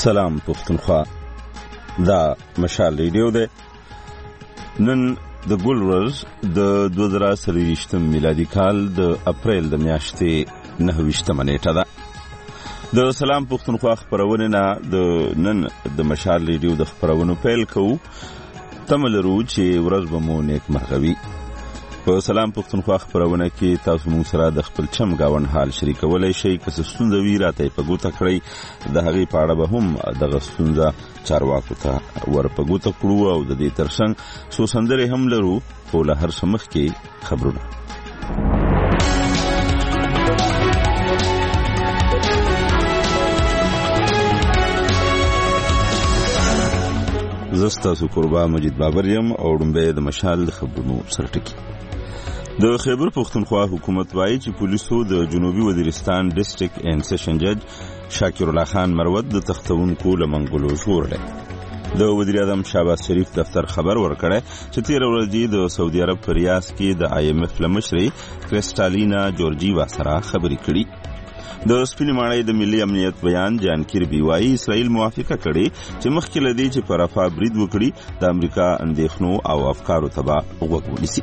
سلام پښتونخوا، دا مشال ریډیو ده. نن د ګل ورځ د 2023 میلادي کال د اپریل د میاشتې 29 نیټه ده. د سلام پښتونخوا خبرونه نه د نن د مشال ریډیو د خبرونو پیل کوو. تملرو چې ورځ به مو نیک مرغوي. په سلام پښتونخوا خبرونه کې تاسو موږ سره د خپل چم گاون حال شریکولای شئ. که څه ستونزه وي راته په ګوته کړئ، د هغې په اړه به هم دغه ستونزه چارواکو ته ور په ګوته کړو او د دې ترڅنګ څو سندرې هم لرو، خو له هر څه مخکې خبرونه. زه ستاسو قربا مجید بابر یم او ډومبی د مشال د خبرونو سرټکی. د خیبر پښتونخوا حکومت وایي چې پولیسو د جنوبي وزیرستان ډسټرکټ اینڈ سیشن جج شاکر الله خان مروت د تختونکو لمنګلو ژغورلی. د وزیر اعظم شهباز شریف دفتر خبر ورکړی چې تېره ورځ د سعودي عرب په ریاض کې د IMF له مشرې کرسټالینا جورجیوا سره خبرې کړي. د سپینې ماڼۍ د ملي امنیت بیان جان کیربي وایي اسرائیل موافقه کړې چې مخکې له دې چې په رفاه برید وکړي د امریکا اندېښنو او افکارو ته به غوږ ونیسي.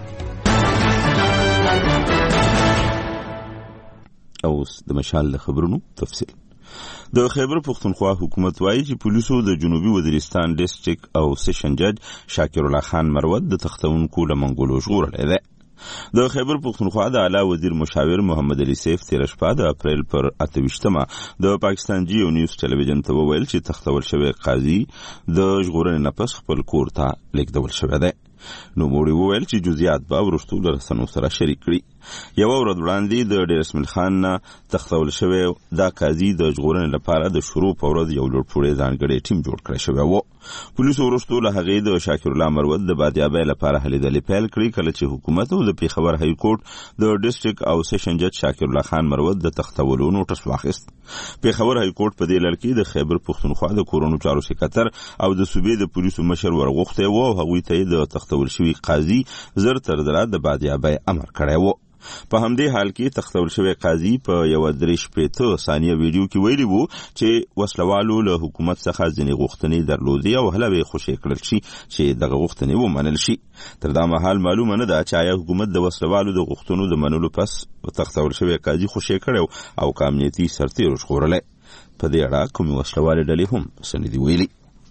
اوس د مشال د خبرونو تفصیل. د خیبر پښتونخوا حکومت وایي چې پولیسو د جنوبي وزیرستان ډسټرکټ او سیشن جج شاکر الله خان مروت د تختونکو لمنګلو ژغورلی دی. د خیبر پښتونخوا د اعلی وزیر مشاور محمد علي سیف تېره شپه د اپریل پر 28 د پاکستان جیو نیوز ټلویزیون ته وویل چې تختول شوی قاضي د ژغورنې نه پس خپل کور ته لیږدول شوی دی. نوموړي وویل چې جزئیات به وروستو له رسنیو سره شریک کړي. یوه ورځ وړاندې د ډیر اسماعیل خان نه تختول شوی دا قاضي د ژغورنې لپاره د شروع په ورځ یو لوړپوړی ځانګړی ټیم جوړ کړی شوی و. پولیسو وروستو له هغې د شاکر الله مروت د بادیابۍ لپاره هلې ځلې پیل کړي، کله چې حکومت او د پېښور های کورټ د ډسټرکټ او سیشن جج شاکر الله خان مروت د تختولو نوټس واخیست. پېښور های کورټ په دې لړ کې د خیبر پښتونخوا د کورونو چارو سکتر او د صوبې د پولیسو مشر ورغوښتی و او هغوی ته د تختول شوي قاضي زر تر زره د بادیابۍ امر کړی و. په همدې حال کې تختول شوی قاضي په 1.35 ثانیه ویډیو کې ویلي وو چې وسلوالو له حکومت څخه ځینې غوښتنې درلودې او هله به یې خوشې کړل شي چې دغه غوښتنې ومنل شي. تر دا مهال معلومه نه ده چې آیا حکومت د وسلوالو د غوښتنو د منلو پس تختول شوی قاضي خوشې کړی او که امنیتي سرتېرو ژغورلی. په دې اړه کومې وسلوالې ډلې هم څه نه دي ویلي.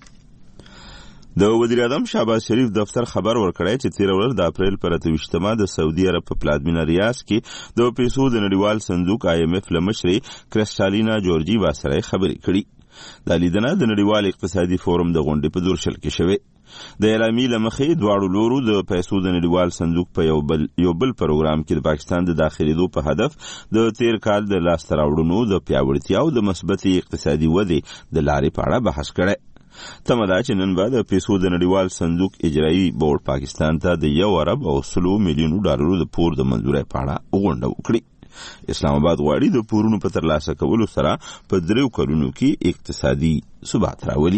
د وزیر اعظم شهباز شریف دفتر خبر ورکړی چې تېره ورځ د اپریل پر 28 د سعودي عرب په پلازمینه ریاض کې د پیسو د نړیوال صندوق IMF له مشرې کرسټالینا جورجیوا سره خبرې کړي. دا لیدنه د نړیوال اقتصادي فورم د غونډې په دورشل کې شوې. د اعلامیې له مخې دواړو لورو د پیسو د نړیوال صندوق په یو بل پروګرام کې د پاکستان د داخلېدو په هدف د تېر کال د لاسته راوړنو د پیاوړتیا او د مثبتې اقتصادي ودې د لارې په اړه بحث کړی. تمه ده چې نن به د پیسو د نړیوال صندوق اجرایي بورډ پاکستان ته د $1.1 ملیونو د پور د منظورۍ په اړه غونډه وکړي. اسلام آباد غواړي د پورونو په ترلاسه کولو سره په 3 کلونو کې اقتصادي ثبات راولي.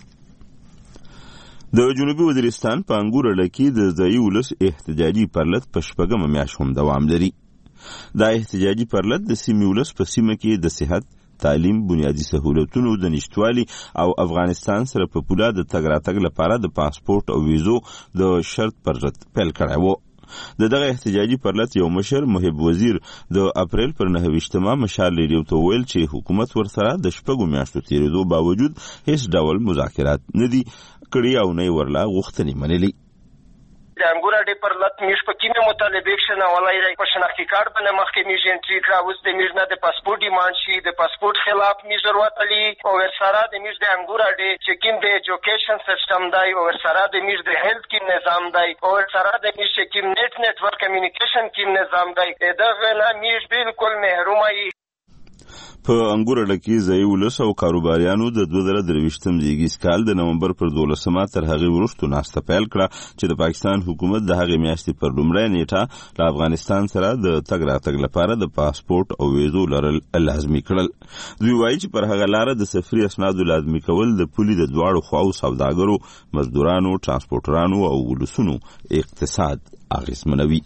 د جنوبي وزیرستان په انګور اډه کې د ځایي ولس احتجاجي پرلط په 6 میاشت هم دوام لري. دا احتجاجي پرلط د سیمې ولس په سیمه کې د صحت، تعلیم، بنیادی سهولتونو د نشټوالي او افغانستان سره په پوله د تګ راتګ لپاره د پاسپورت او ویزو د شرط پر ضد پیل کړی و. دغه احتجاجي پرلط یو مشر محب وزیر د اپریل پر 29 مشال ریډیو ته ویل چې حکومت ورسره د 6 میاشتو تېرېدو باوجود هیڅ ډول مذاکرات نه دي کړي او نه ورلا غوښتنې منلي. د انګور اډې پر لط میش په کې مطالبه شنه ولای راي په شناختی کارت باندې مخکې میش انټری کړه. اوس د میش نه د پاسپورت ډیماند شي، د پاسپورت خلاف میش ضرورت لري او ورسره د میش د انګور اډې چې کوم د ایجوکیشن سیستم دی او ورسره د میش د هیلث کې نظام دی او ورسره د میش کې نتورک کمیونیکیشن کې نظام دی. دغه نه میش بالکل محروم ای. په انګور اډه کې ځایي ولس او کاروباریانو د 2023 زیږیز کال د نومبر پر 12 تر هغې وروسته ناسته پیل کړه چې د پاکستان حکومت د هغې میاشتې پر لومړۍ نیټه له افغانستان سره د تګ راتګ لپاره د پاسپورت او ویزو لرل لازمي کړل. دوی وایي چې پر هغه لاره د سفري اسنادو لازمي کول د پولې د دواړو خواو سوداګرو، مزدورانو، ترانسپورټرانو او ولسونو اقتصاد اغېزمنوي.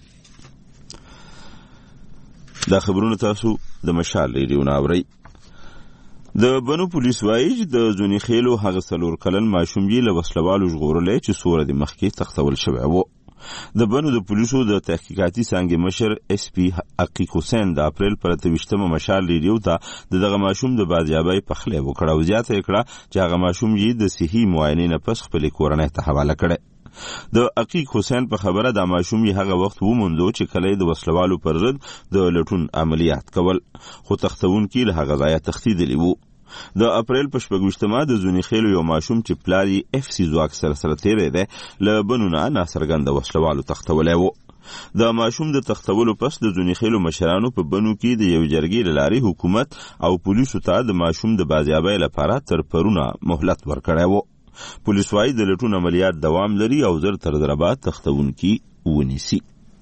دا خبرونه تاسو د مشال ریډیو نه اورئ. د بنو پولیس وایي چې د زونی خېلو هغه 4 کلن ماشوم یې له وسلوالو ژغورلی چې سوره د مخکې تختول شوی و. د بنو د پولیسو د تحقیقاتي څانګې مشر اس پی عقیق حسین د اپریل پر 28 مشال ریډیو ته دغه ماشوم د بازیابۍ پخلی وکړه او زیاته یې کړه چې هغه ماشوم یې د صحي معاینې نه پس خپلې کورنۍ ته حواله کړی. د عقیق حسین په خبره د ماشوم یې هغه وخت وموندو چې کله د وسلوالو پر ضد د لټون عملیات کول، خو تختونکي له هغه ځایه تښتېدلي وو. د اپریل په 26 د زونی خېلو یو ماشوم چې پلار یې اف سی ځواک سره تیری دی له بنو نه ناڅرګنده وسلوالو تختولی و. د ماشوم د تختولو پس د زونی خېلو مشرانو په بنو کې د یو جرګې له لارې حکومت او پولیسو ته د ماشوم د بازیابۍ لپاره تر پرونه مهلت ورکړی و. پولیس وايي د لټون عملیات دوام لري او زر تر زره بعد تختونکي ونیسي.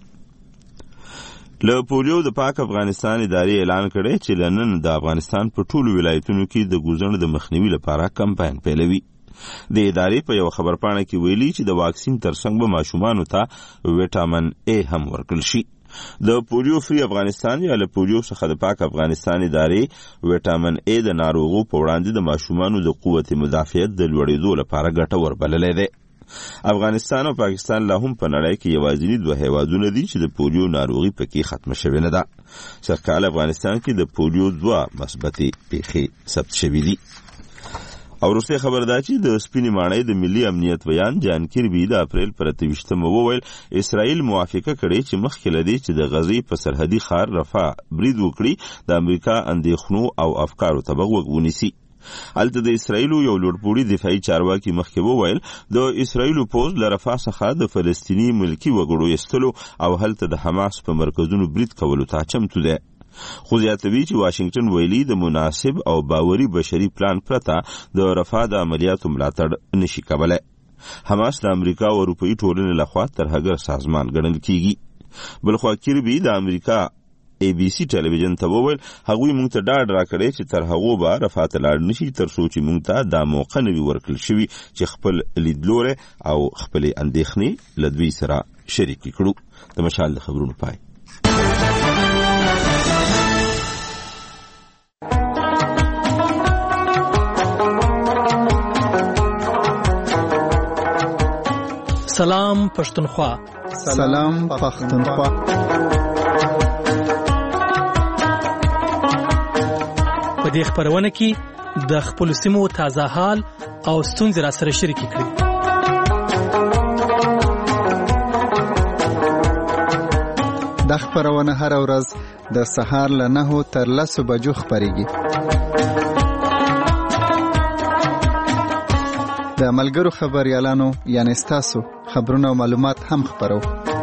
له پولیو د پاک افغانستان ادارې اعلان کړی چې لنن د افغانستان په ټولو ولایتونو کې د ګوزڼ د مخنیوي لپاره کمپاین پیلوي. د ادارې په یو خبرپاڼه کې ویلي چې د واکسین ترڅنګ به ماشومانو ته ویټامین ای هم ورکړل شي. د پولیو فری افغانستان یا له پولیو څخه د پاک افغانستان ادارې ویټامین ای د ناروغو په وړاندې د ماشومانو د قوت مدافعت د لوړېدو لپاره ګټور بللی دی. افغانستان او پاکستان لا هم په نړۍ کې یوازیني 2 هیوادونه دي چې د پولیو ناروغي پکې ختمه شوې نه ده. سرکال افغانستان کې د پولیو 2 مثبتې پیښې ثبت شوې دي. او وروسته خبر ده چې د سپینې ماڼۍ د ملي امنیت ویان جان کیربي د اپریل پر 28 وویل اسرائیل موافقه کړې چې مخکې له دې چې د غزې په سرحدي ښار رفح برید وکړي د امریکا اندېښنو او افکارو ته به غوږ ونیسي. هلته د اسرائیلو یو لوړپوړي دفاعي چارواکي مخکې وویل د اسرائیلو پوځ له رفح څخه د فلسطیني ملکي وګړو ایستلو او هلته د حماس په مرکزونو برید کولو ته چمتو دی. خو زیاتوي چې واشنگټن ویلي د مناسب او باوري بشري پلان پرته د رفح د عملیاتو ملاتړ نشي کولی. حماس د امریکا او اروپایي ټولنې لخوا ترهګر سازمان ګڼل کیږي. بلخوا کیربي د امریکا ای بی سی ټلویزیون ته وویل هغوی موږ ته ډاډ راکړی چې تر هغو به رفح ته لاړ نشي تر څو چې موږ ته دا موقع نه وي ورکړل شوي چې خپل لیدلوری او خپلې اندېښنې له دوی سره شریکې کړو. د مشال د خبرونو پای. سلام پښتونخوا. سلام پښتونخوا. په دې خبرونه کې د خپل سیمو تازه حال او ستونزې را سره شریک کړئ. د خبرونه هر ورځ د سهار له 9 تر 10 بجو خبريږي. د ملګرو خبريالانو یعنی تاسو خبرونه او معلومات هم خبرو.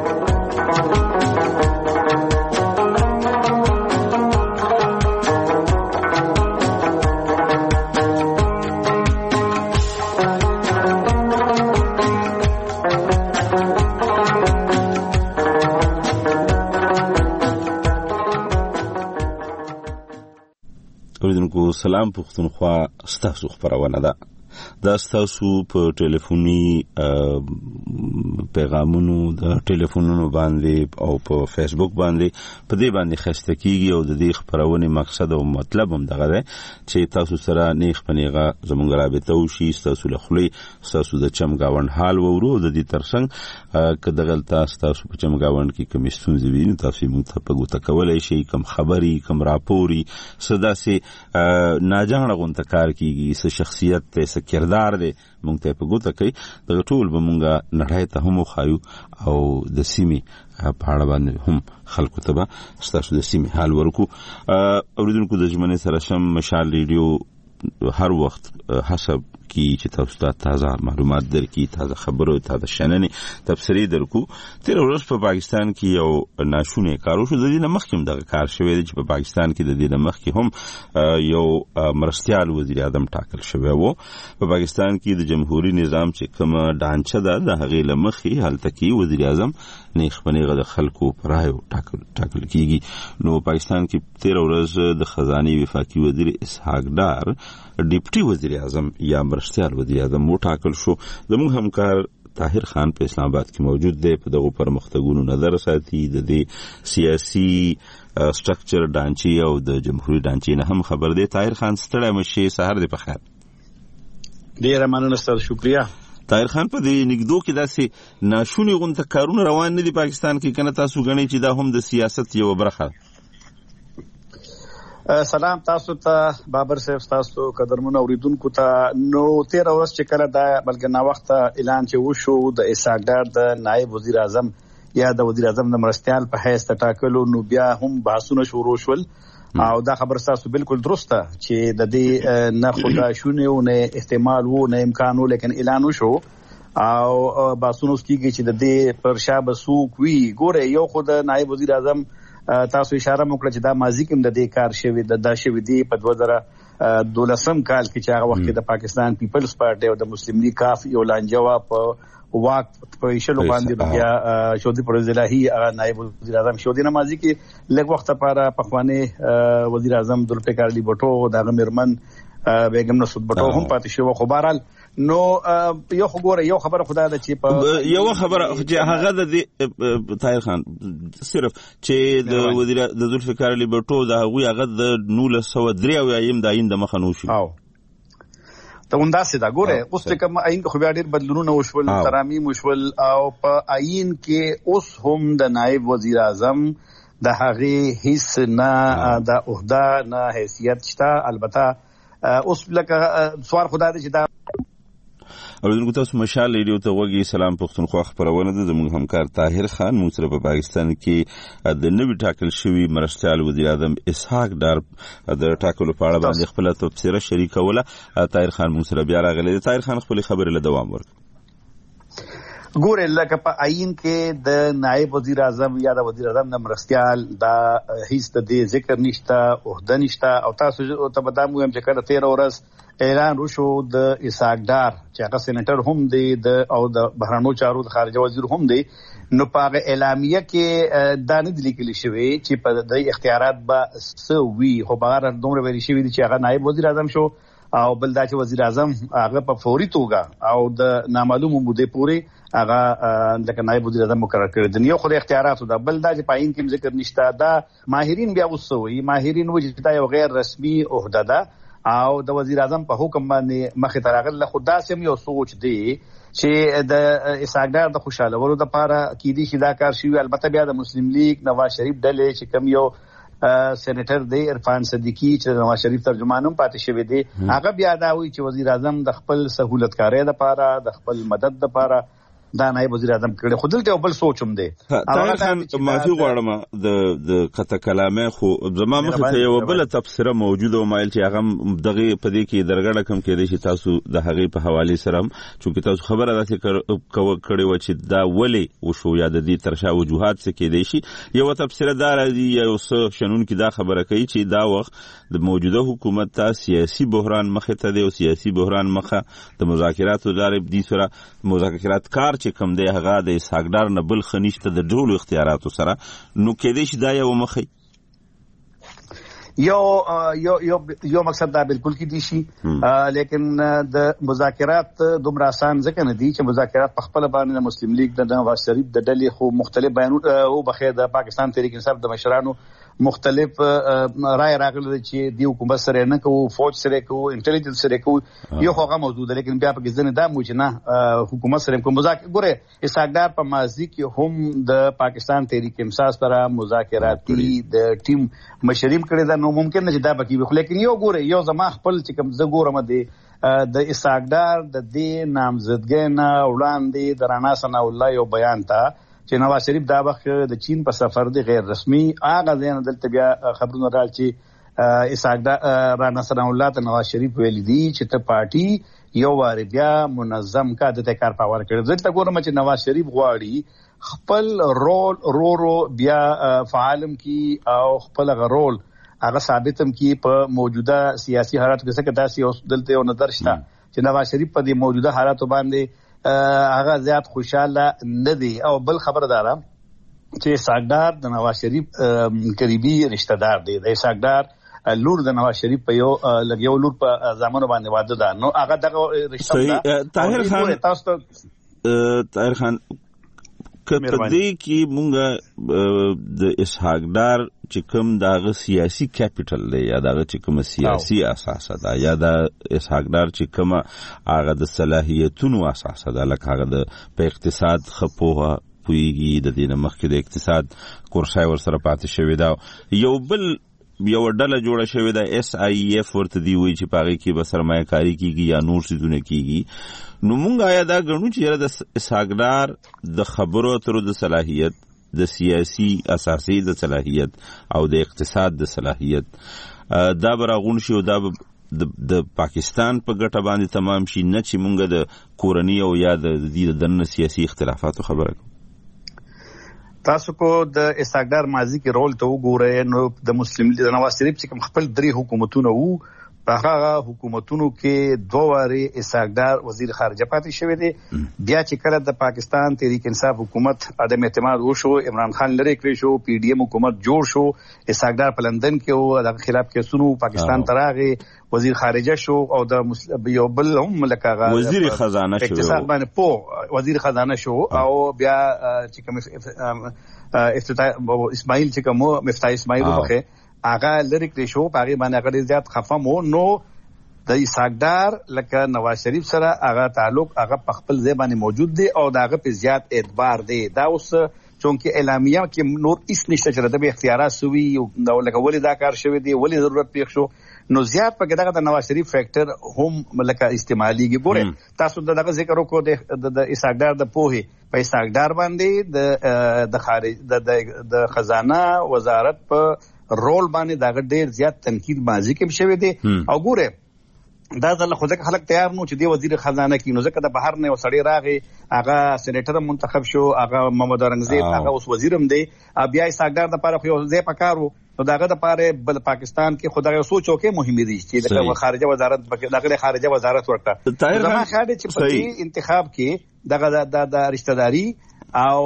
اوریدونکو سلام پښتونخوا ستاسو خبرونه ده. دا ستاسو په ټلیفوني پیغامونو د ټلیفونونو باندې او په فیسبوک باندې په دې باندې خسته کیږي او د دې خبرونه مقصد او مطلب هم دغه دی چې تاسو سره نیغ پنیغه زمونږ رابطه وشي، تاسو له خولي تاسو د چمګاوند حال وورو د دې ترڅنګ که دغه تاسو په چمګاوند کې کوم ستونزې وي تاسو موږ ته په ګوته کولای شئ، کوم خبري کوم راپوري صدا سي ناجانه غونته کار کیږي، څه شخصیت ته کردار دی مونږ ته په ګوته کوي. دغه ټول به مونږه نړۍ ته هم وخایو او د سیمې په اړه باندې هم خلکو ته به ستاسو د سیمې حال ورکو. اوریدونکو د ژمنې سره شم مشال ریډیو هر وخت حسب کی چې تاسو ته تازه معلومات درکې، تازه خبرو، تازه شننې تبصرې درکو. تیر ورځ په پاکستان کې یو ناشونی کار وشو. د دې نه مخکې هم دغه کار شوی دی چې په پاکستان کې د دې نه مخکې هم یو مرستیال وزیر اعظم ټاکل شوی و. په پاکستان کې د جمهوریت نظام چې کومه ډانچه ده د هغې له مخې هلته کې وزیر اعظم نیغ په نیغه د خلکو په رایو ټاکل کیږي. نو پاکستان کې تیر ورځ د خزانې وفاقي وزیر اسحاق ډار ډیپټي وزیر اعظم یا مرستیال وزیر اعظم وټاکل شو. زموږ همکار طاهر خان په اسلام آباد کې موجود دی، په دغه پرمختګونو نظر ساتي، د دې سیاسي سټرکچر ډانچي او د جمهوریت ډانچي نه هم خبر دی. طاهر خان ستړی مشي، سهار دی په خیر. ډیره مننه ستاسو، شکریہ. طاهر خان، په دې نګدو کې داسې ناشونی غونډه کارونه روان نه دي پاکستان کې، کنه تاسو غنئ چې دا هم د سیاست یو برخه؟ سلام تاسو ته بابر صاحب، تاسو قدرمن اوریدونکو ته. نو 13 ورځ چې کله دا بلکې نا وخت اعلان چې وشو د اسحاق ډار د نائب وزیر اعظم یا د وزیر اعظم د مرستیال په حیث ټاکلو، نو بیا هم بحثونه شروع شول او دا خبر تاسو بالکل درسته چې د دې نه خدا شونه او نه احتمال وو نه امکان وو، لیکن اعلان وشو او بحثونه کیږي چې د دې پر شابه سوق وی. ګوره یو خود نائب وزیر اعظم تاسو اشاره وکړه چې دا ماضی کې د دې کار شوی د شوی دی په 2012 کال کې چې هغه وخت د پاکستان پیپلز پارټي او د مسلم لیگ کاف یو لانجوا په واک په ایشلو باندې بیا شودي پرویز الهي نائب وزیر اعظم شودي نمازي کې لږ وخت لپاره پخوانی وزیر اعظم ذوالفقار علي بټو دغه مرمن بیگم نصرت بټو هم پاتې شو. خو بهرحال نو یو خبره خدای د چې په یو خبره چې هغه د طاهر خان صرف چې د وزیر د ذوالفقار علي بټو د هغه د 1903 د آئین د مخه نو شو ته ونداسه دا. ګوره اوس کوم آئین خو بیا ډیر بدلونونه وشول، ترامیم وشول او په آئین کې اوس هم د نائب وزیر اعظم د هغه هیڅ نه د عہده نه حیثیت شته. البته اوس لکه سوال خدای دې چې دا اوریدونکو تاسو مشال ریډیو ته وګورئ. سلام پښتونخوا خبرونه ده. زموږ همکار طاهر خان موږ سره په پاکستان کې د نوي ټاکل شوی مرستیال وزیر اعظم اسحاق ډار د ټاکلو په اړه باندې خپل تبصره شریکوله. طاهر خان موږ سره بیا راغلی. طاهر خان خپل خبرې له دوام ورکړي. ګوره لکه په آئین کې د نائب وزیر اعظم یا د وزیر اعظم د مرستیال دا هیڅ د دې ذکر نشته، عہده نشته. او تاسو ته به دا وایم چې کله 13 ورځ اعلان وشو د اسحاق ډار چې هغه سېنیټر هم دی او د بهرنیو چارو د خارجه وزیر هم دی، نو په اعلامیه کې دا نه لیکل شوی چې په د اختیارات به سوي، خو بهر دومره ویل شوی چې هغه نائب وزیر اعظم شو او بل دا چې وزیر اعظم هغه په فوري توګه او د نامعلومه مودې پورې هغه لکه نائب وزیر اعظم مقرر کړی دی. یو خو د اختیاراتو دا، بل دا چې پاین کې ذکر نشته. دا ماهرین بیا وسوي، ماهرین وایي چې دا یو غیر رسمي عہده ده او د وزیر اعظم په حکم باندې مخې ته راغله. خو داسې یو سوچ دی چې د اسحاق ډار د خوشالولو لپاره کیدی شي دا کار شي. البته بیا د مسلم لیگ نواز شریف ډلې چې کم یو سېنیټر دی عرفان صدیقی چې نواز شریف ترجمان هم پاتې شوی دی، هغه بیا دا وایي چې وزیر اعظم د خپل سہولتکارۍ لپاره د خپل مدد لپاره دا نائب وزیر اعظم کړي. خو دلته بل سوچ هم دی. طاهر خان معافي غواړم د قطع کلامه، خو زما مخه ته یو بل تفسیر موجوده او مایل چې هغه دغه پدې کې درګړه کم کېدې چې تاسو د هغه په حواله سره چې تاسو خبره راته کړې و چې دا ولې وشو یا د دې ترشا وجوهات څه کېدې شي. یو تفسیر دار دی یو څه شنون کې دا خبره کوي چې دا وخت د موجوده حکومت ته سیاسي بحران مخه ته دی او سیاسي بحران مخه د مذاکراتو لارې دي سره مذاکرات کار چې کوم دی هغه د اسحاق ډار نه بل خنيشته د ډول اختیاراتو سره، نو کېدې شي دا یو مخې یو مقصد دا بالکل کې دي شي. لیکن د مذاکرات دومره آسان ځکه نه دي چې مذاکرات په خپل باندې د مسلم لیگ د نواز شریف د ډلې خو مختلف بیانونه او بخیر د پاکستان تحریک انصاف د مشرانو مختلف رائے راغله چې دی حکومت سره نه کوو، فوج سره کوو، انټيليجنس سره کوو، یو هغه موضوع ده. لیکن بیا په کې ځنه دا مو چې نه حکومت سره کوم مذاکره. ګوره اسحاق ډار په ماضي کې هم د پاکستان تحریک انصاف سره مذاکراتي د ټیم مشریم کړی دا، نو ممکن نه چې دا بکی. لیکن یو ګوره یو زما خپل چې کوم زه ګورم دی د اسحاق ډار د دې نامزدګۍ نه وړاندې د رانا ثنا الله یو بیان تا چې نواز شریف دا وخت د چین په سفر دی غیر رسمي، هغه ځین دلته بیا خبرونه راځي چې اسحاق ډار رانا ثنا الله ته نواز شریف ویل دي چې ته پارټي یو واری بیا منظم کا د کار پاور کړی. ځکه ګورم چې نواز شریف غواړي خپل رول رو بیا فعالم کی او خپل رول هغه ثابتم کی په موجوده سیاسي حالات کې څنګه داسې اوس دلته یو نظر شته چې نواز شریف په دې موجوده حالاتو باندې هغه زیات خوشاله نه دی. او بل خبردارم چې اسحاق ډار د نواز شریف قریبي رشتہ دار دی. د اسحاق ډار لور د نواز شریف په یو لګیو لور په زمانو باندې واده ده، نو هغه دغه رشتہ ده. طاهر خان طاهر خان کپدې کې مونږه د اسحاق ډار چې کوم دغه سیاسي کیپټل دی یا دغه چې کوم سیاسي اساس ده یا د اسحاق ډار چې کوم هغه د صلاحیتونو اساس ده لکه هغه د په اقتصاد خپوه پویږي د دینه مخکې د اقتصاد کورسای ور سره پاتې شوی دا یو ډله جوړه شوې ده SIF ورته دی وی چې پاغي کې به سرمایه کاری کیږي یا نور څه کیږي نو مونږ آیا دا غنو چې د اسحاقدار د خبرو اترو د صلاحیت د سیاسي اساسي د صلاحیت او د اقتصاد د صلاحیت دا براغون شي او دا د پاکستان په ګټه باندې تمام شي نه چې مونږ د کورنۍ او یا د دې د سیاسي اختلافاتو خبره تاسو کو د اسحاقدار ماضی کې رول ته وګورئ نو د مسلم د نواز شریف چې کوم خپل درې حکومتونه وو په هغه حکومتونو کې دوه واره اسحاقدار وزیر خارجه پاتې شوی دی بیا چې کله د پاکستان تحریک انصاف حکومت عدم اعتماد وشو عمران خان لری کړی شو PDM حکومت جوړ شو اسحاقدار په لندن کې او د خلاف کیسونو پاکستان تراغه وزیر خارجه شو او د یو بل هم لکه وزیر خزانه شو اقتصاد باندې په وزیر خزانه شو او بیا چې کوم افتتاح اسماعیل چې کوم مفتاح اسماعیل وبخه هغه لری کړی شو هغه باندې هغه زیات خفم و نو د اسحاقدار لکه نواز شریف سره هغه تعلق هغه په خپل ځای باندې موجود دی او داغه په زیات اعتبار دی دا اوس چونکه اعلامیه کې نور هیڅ نشته چې د اختیارات سوي او لکه ولې دا کار شوی دی ولې ضرورت پیښ شو نو زیات په دغه د نواز شریف فیکٹر هم لکه استعماليږي ګوره تاسو دغه ذکر وکړو د اسحاقدار د پوهه په اسحاقدار باندې د خارج د خزانه وزارت په رول باندې دا ډیر زیات تنقید ماضی کې شوی دی او ګوره دا ځل خو ځکه خلک تیار نو چې دی وزیر خزانه کې نو ځکه د بهر نه وسړی راغی هغه سېنیټر منتخب شو هغه محمد اورنګزیب هغه اوس وزیرم دی بیا اسحاقدار د لپاره خو ځای پکارو نو داغه د لپاره بل پاکستان کې خدای سوچو کې مهمه دي چې د خارجه وزارت دغه خارجه وزارت ورته زما خاطر چې په انتخاب کې دغه د رشتہ داری او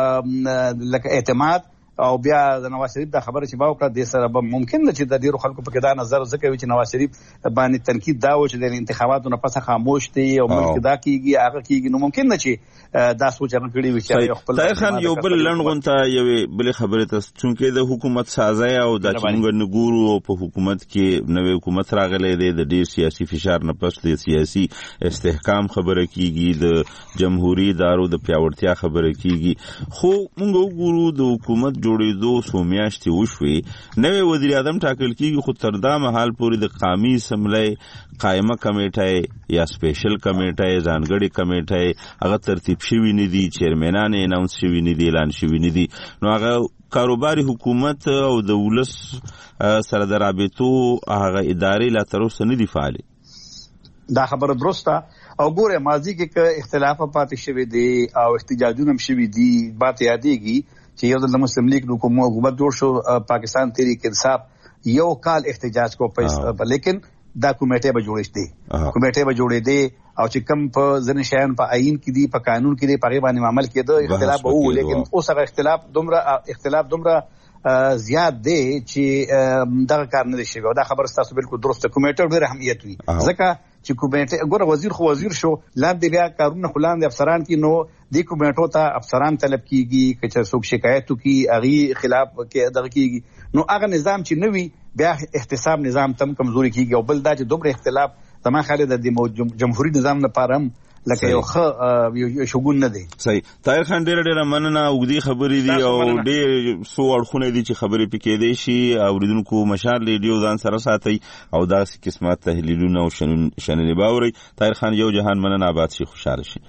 لکه اعتماد او بیا د نواز شریف دا خبره چې باوکړه د سره به ممکن نه چې د ډیرو خلکو په کې دا نظر زکوي چې نواز شریف باندې تنقید دا و چې د انتخاباتو نه پس خاموش دي او ملک دا کیږي هغه کیږي نو ممکن نه چې دا سوچ هغه کړی وي چې خپل طاهر خان یو بل لنډغونته یو بل خبره ته چونکه د حکومت سازي او د څنګه نګورو په حکومت کې نوې حکومت راغلي دی د ډیر سیاسي فشار نه پس د سیاسي استحکام خبره کیږي د جمهوریت ادارو د پیاوړتیا خبره کیږي خو موږ وګورو د حکومت جوړېدو څو میاشتې وشوې نوې وزیر اعظم ټاکل کیږي خو تر دا مهال پورې د قومي اسمبلی قائمه کمیټه یا سپیشل کمیټه ځانګړي کمیټه هغه ترتیب شوی نه دي چیرمنان اناونس شوی نه دي اعلان شوی نه دي نو هغه کاروباري حکومت او د ولس سره د رابطو هغه ادارې لا تر اوسه نه دي فعال دا خبره درسته او ګوره ماضی کې اختلاف پاتې شوی دي او احتجاجونه هم شوی دي بات یادېږي چې یو د مسلم لیگ حکومت جوړ شو پاکستان تحریک انصاف یو کال احتجاج کو لیکن دا کمیټه به جوړې دي کمیټه به جوړې دي او چې کم په ځنې شیان په آئین کې دي په قانون کې دي په غیبه باندې عمل کېده اختلاف وو لیکن اوس هغه اختلاف دومره زیات دی چې دا کار نه شي دا خبر تاسو بالکل درسته کمیټه ډېر اهمیت وي ځکه چې کمیټه ګوره وزیر شو لاندې بیا کارونه خلاندې افسران کې نو د کمیټو ته افسران طلب کیږي چې څوک شکایت کوي اغي خلاف کې دغه کیږي نو هغه نظام چې نوي بیا احتساب نظام تم کمزوري کیږي او بل دا چې دومره اختلاف زما خالد د جمهوریت نظام لپاره هم لکه یو شګون نه دی صحیح طاهر خان ډېر مننه اوږدې خبرې دي او ډېر سو اړخونه دي چې خبرې پکې دي شي اوریدونکو مشال ریډیو ځان سره ساتي او داسې قسمه تحلیلونه او شننې باوري طاهر خان یو جهان مننه آباد شي خوشاله شي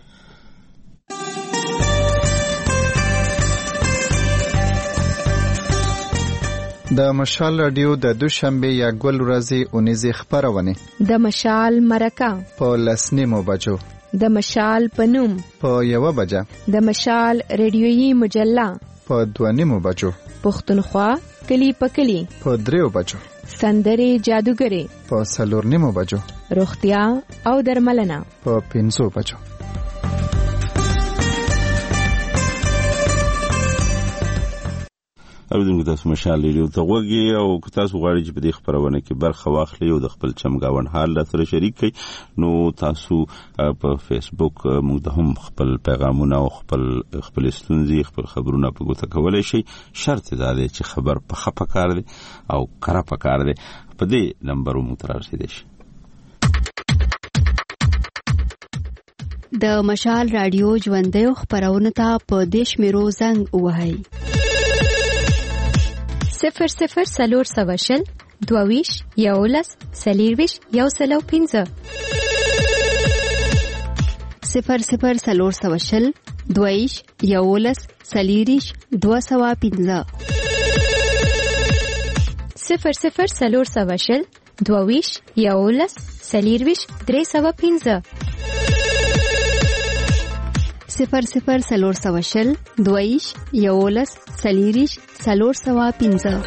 د مشال رادیو د دوشنبه یا ګل ورځې اونیزه خبرونه د مشال مرکه په لسنیمو بجو د مشال پنوم په 1 بجه د مشال ریډیويي مجله په 2 بجو پښتونخوا کلی په کلی په 3 بجو سندري جادوګري په 4 بجو روغتیا او درملنه په 5 بجو اوریدونکو تاسو مشال ریډیو ته غوږی او تاسو غواړئ چې په دې خبرونه کې برخه واخلئ او د خپل چمګاون حال سره شریک کړئ نو تاسو په فیسبوک موږ ته هم خپل پیغامونه او خپل ستونزې خپل خبرونه په ګوته کولای شئ. شرط دا دی چې خبر په خپه کار دی او کړه په کار دی. په دې نمبر موږ ته رارسیدئ شئ. د مشال رادیو ژوندیو خبرونه ته په دیش میرو زنګ وهاي 00 22 یولس سلیرویش یو سلو 15 00 22 یولس سلیریش 215 00 22 یولس سلیرویش 315 00 22 یولس سلیریش 315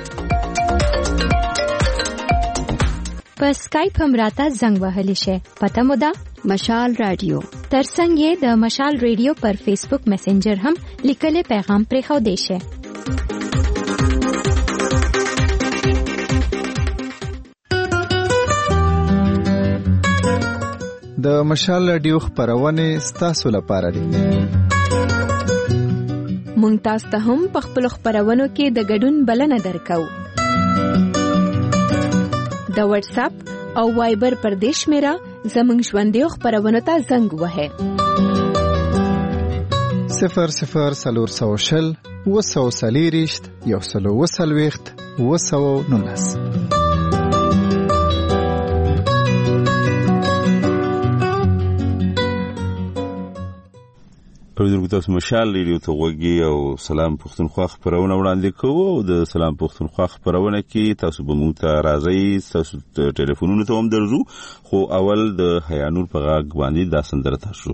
په اسکایپ هم راته زنګ وهلی شي. پته مو ده مشال رادیو. ترڅنګ یې د مشال رادیو پر فیسبوک میسنجر هم لیکلي پیغام پرې خو دی شي. د مشال رادیو خبرونه ستاسو لپاره دي. مونږ تاسو ته هم په خپل خبرونو کې د ګډون بلنه درکو. د واتس اپ او وایبر پر دیش میرا زمنګ ژوندې خبرونه ته زنګ وهه 00 وسلیریشت یو سلو وسلويخت وسو نونس. اوریدونکو تاسو مشال ریډیو ته غوږی او سلام پښتونخوا خبرونه وړاندې کوو او د سلام پښتونخوا خبرونه کې تاسو به مو ته راځي. تاسو ټلیفونونو ته هم درځو خو اول د حیانور په غاګ باندې دا سندره تاسو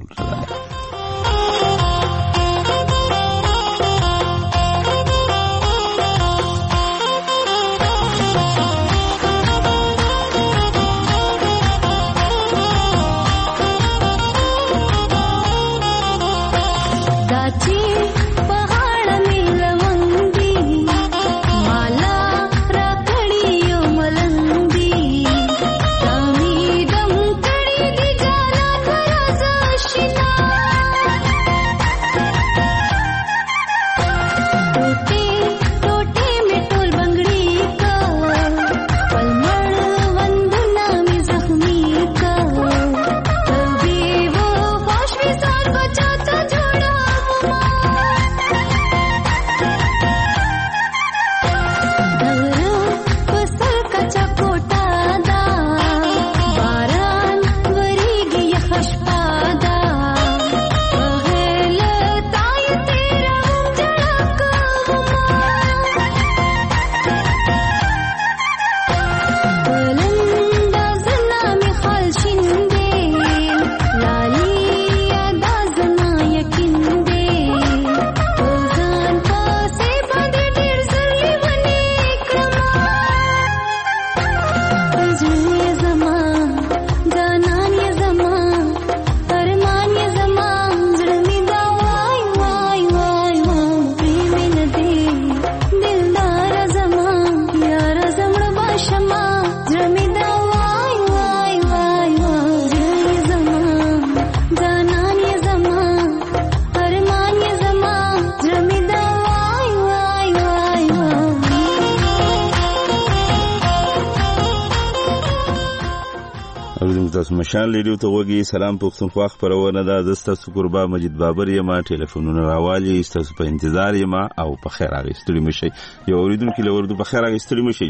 مشال ریډیو ته وګي. سلام پښتونخوا خبرونه ده. د ستاسو قربا مجید بابر یم. ټلیفونونه راوالي ستاسو په انتظار یم او په خیر اغستړي مشي. یو اوریدونکو لورده په خیر اغستړي مشي.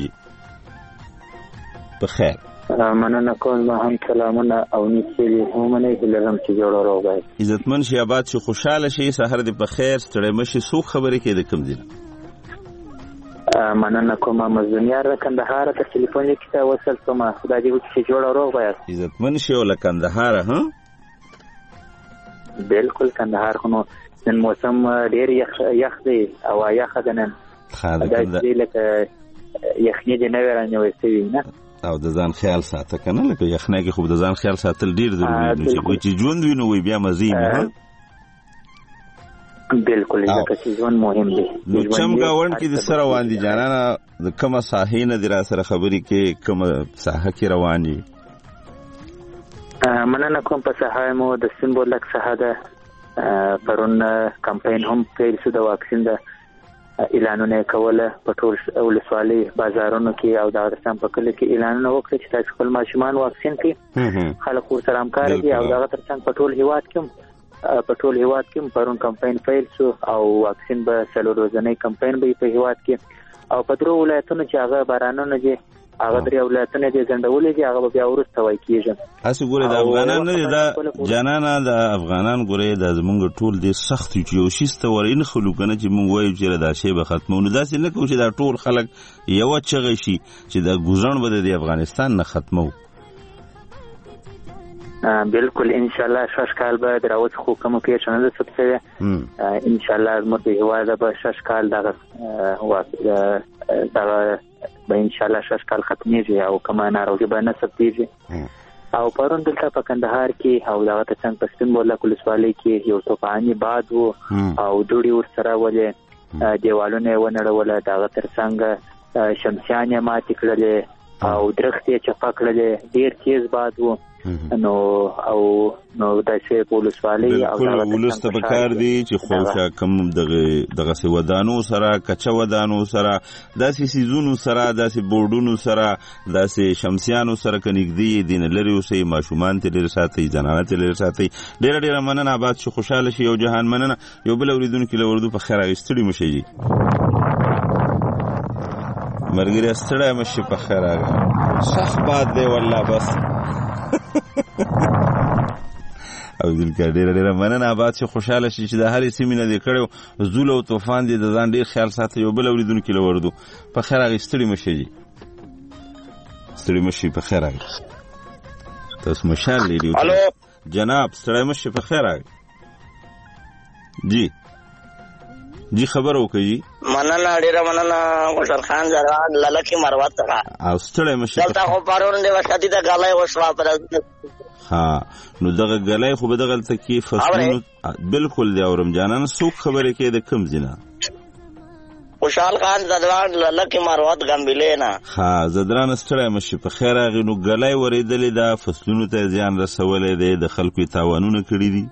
په خیر مننه کوم. ما هم سلامونه او نیسلی همونه لرم چې جوړ راوګای. عزتمن شي آباد شي خوشاله شي سحر دې په خیر ستړي مشي. سو خبرې کې د کوم دي مننه کوم. مزنیار کندهار ته ټلیفون کې وصل کوم. خدای دې وکړي چې جوړ راوګای. عزتمن شي ول کندهار ها بالکل کندهار خو نن موسم ډیر یخ دی او یخ ده نن. دا چې لکه یخنی دې نه ورانه وسوي نه او د ځان خیال ساته کنه لکه یخنه کې خو د ځان خیال ساتل ډیر ضروري دی چې ژوند وینو وي بیا مزي نه بالکل ځکه چې ژوند مهم دی. نو چمګاوند کې د سره روان دي جانانه د کومه ساحې نه دی را سره خبرې کې کومه ساحه کې روان دي؟ مننه کوم په ساحه مو د سمبولک ساحه ده. پرون کمپاین هم پیل شو د واکسین د اعلانونه کوله په ټول ولسوالۍ بازارونو کې او د افغانستان په کله کې اعلانونه وکړي چې تاسو خپل ماشومان واکسین کړئ. خلک ورسره همکار دي او دغه ترڅنګ په ټول هیواد کې پرون کمپاین پیل شو او واکسین به 4 ورځنی کمپاین به په هیواد کې او په 3 ولایتونو چې هغه بارانونه دي هغه 3 ولایتونه دي ځندولې دي هغه بیا ورسته وای کیږي. هڅه ګوره د افغانان نه دا جنانه د افغانان ګوره د زمونږ ټول دي سخت چې یو شیسته ورین خلکونه چې مونږ وایو چې دا شی به ختمونه داسې نه کوي چې دا ټول خلک یو چغې شي چې دا ګوزن به د افغانستان نه ختمو. بالکل ان شاء الله شاشکال به دراوت خو کوم کې چنل سبسه ان شاء الله مته هواده به شاشکال دغه به ان شاء الله شاشکال ختميږي او کما ناروغي به نه سپتيږي. او پرون دلته په کندهار کې او دغه څنګه په سپینبوله کولسوالۍ کې یو طوفاني باد وو او دوړي ور سره ولې دیوالونه ونړول دغه ترڅنګ شمسیانه ماتې کړلې او درختې چپا کړلې ډیر تیز باد وو. نو داسې پولیسوالۍ او ولسته په کار دي چې خوښه کم دغه سی ودانو سره کچا ودانو سره داسې سيزونو سره داسې بورډونو سره داسې شمسیانو سره کنيګدي دین لري اوسې ماشومان ته لري ساتي زنانه ته لري ساتي. ډېر مننه آباد شو خوشاله شي او جهان مننه یو بل اوریدونکو له وردو په خیر راغستړي مشي جی مرګري ستړی مشي په خیر راغ صح باد دی والله بس او دلته ډېر مننه آباد شي خوشاله شي چې د هرې سیمې نه دی کړو زول او طوفان دي د ځان ډېر خیال ساتي یو بل اوریدونکو له وردو په خیر راغستړي مشي جی ستړي مشي په خیر راغ تاسو مشال لري جناب ستړي مشي په خیر راغ جی خبر وکړي. مننه ډیره مننه مشر خان زران للکی مروت څخه او ستړی مشه دلته خو پرون دی وشتي د غلای وشوا پر نو دغه غلای خو به دغه تکي فصلونو بالکل دی اورم جانان سوق خبره کې د کم زینا خوشحال خان زدران للکی مروت غمبلینا زدران ستړی مشه په خیر راغی. نو غلای ورېدلې دا فصلونو ته ځان رسولې دی د خلکو تاوانونه کړی دي.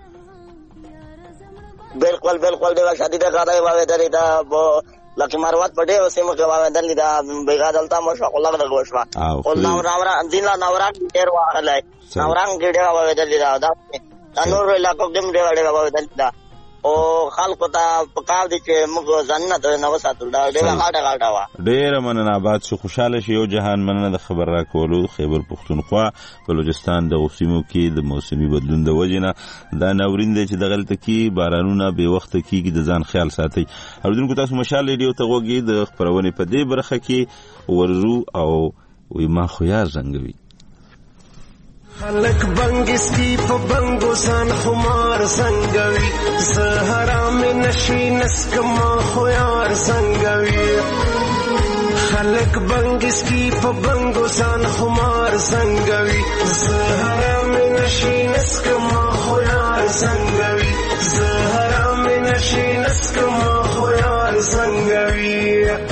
بالکل دی شادي د غاړې واوې درې دا لکه مروت پټه وسیمه کې واوې درې دا بیګا دلته مو شو الله دغه وشوا او نورا دین لا نورا ډیر واغلای نورا ګډه واوې درې دا نور علاقو دم ډیر واوې درې دا او خلکو ته پکاو دي چې موږ ځنت نو ساتل دا ډیر غاټه وا. ډیر مننه آباد شو خوشاله شي او جهان مننه د خبر را کولو. خیبر پختونخوا بلوچستان د اوسیمو کې د موسمي بدلون د وجنه دا ناورین دی چې دغه تکي بارانونه به وخت کېږي د ځان خیال ساتي. اوردونکو تاسو مشال ریډیو ته وګورئ د خبرونه په دې برخه کې ورزو او وي ما خو یا زنګوي خلق بنگس کی په بنگو سان خمار زنګوي زهرا مې نشي نسک ما خو یار زنګوي خلق بنگس کی په بنگو سان خمار زنګوي زهرا مې نشي نسک ما خو یار زنګوي زهرا مې نشي نسک ما خو یار زنګوي.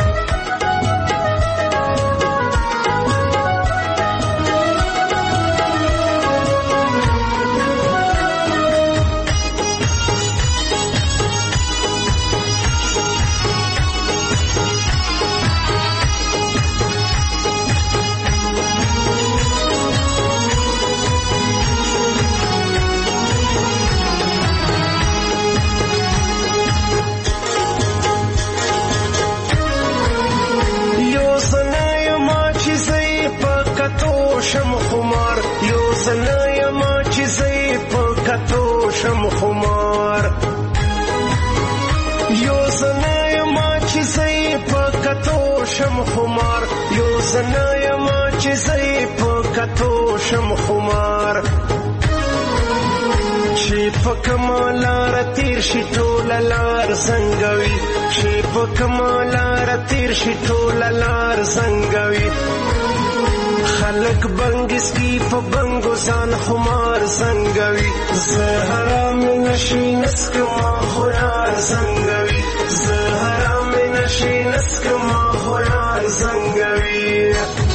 شم خمار یو زنای ما چیزی پکتو شم خمار یو زنای ما چیزی پکتو شم خمار یو زنای ما چیزی پکتو شم خمار شي پکمالار تیر شي ټول لار زنګوي شي پکمالار تیر شي ټول لار زنګوي خلق بنگس کی فبنگو زان خمار سنگوی زهرام نشی نسک ما خویار سنگوی زهرام نشی نسک ما خویار سنگوی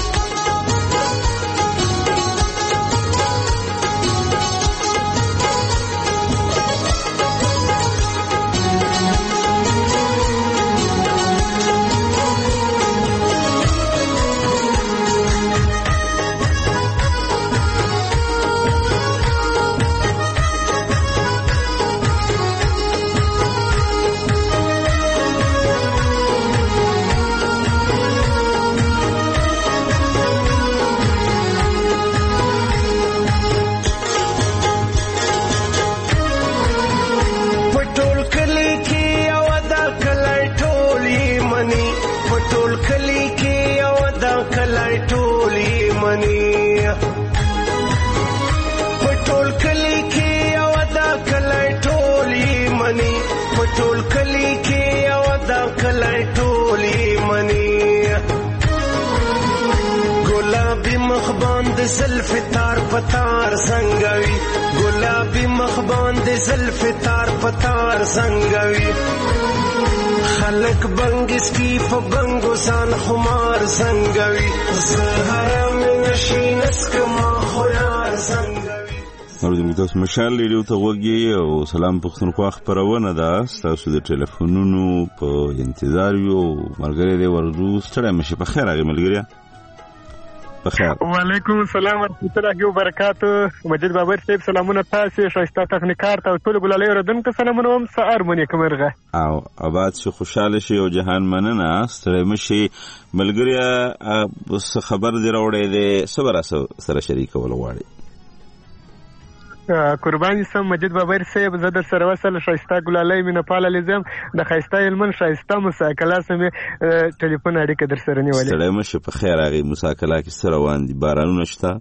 ټول کلی کې او دا کلی ټولی منی ګلابي مخ باندې زلف تار پتار سنگوي ګلابي مخ باندې زلف تار پتار سنگوي خلق بنگس کی فبنگو سان خمار سنگوي زهره من شینس کما خویار سنگوي اوریدونکو تاسو مشال ریډیو ته وګورئ او سلام پښتونخوا خبرونه ده تاسو د ټلیفونونو په انتظار یو مرګري دی ورځو ستړی مشه په خیر هغه ملګری په خیر وعلیکم السلام ورحمۃ اللہ وبرکاتہ مجید بابر صاحب سلامونه تاسو شایسته تخنیکار ته ټول ګلالې ردونکو سلامونه هم سحر مونږ کومرغه او آباد شي خوشاله شي او جهان مننه ستړی مشه ملګری خبر دی راوړې دی صبر سره شریک ول غواړي قرباني سم مجید بابر صاحب زه در سره وصل شایسته ګلالۍ مینه پاله لیزم د خایسته علمن شایسته مساکله سمې ټلیفون اړیکه در سره نیولې ستړی مشه په خیر هغه مساکله کې سره روان دي بارانونه شته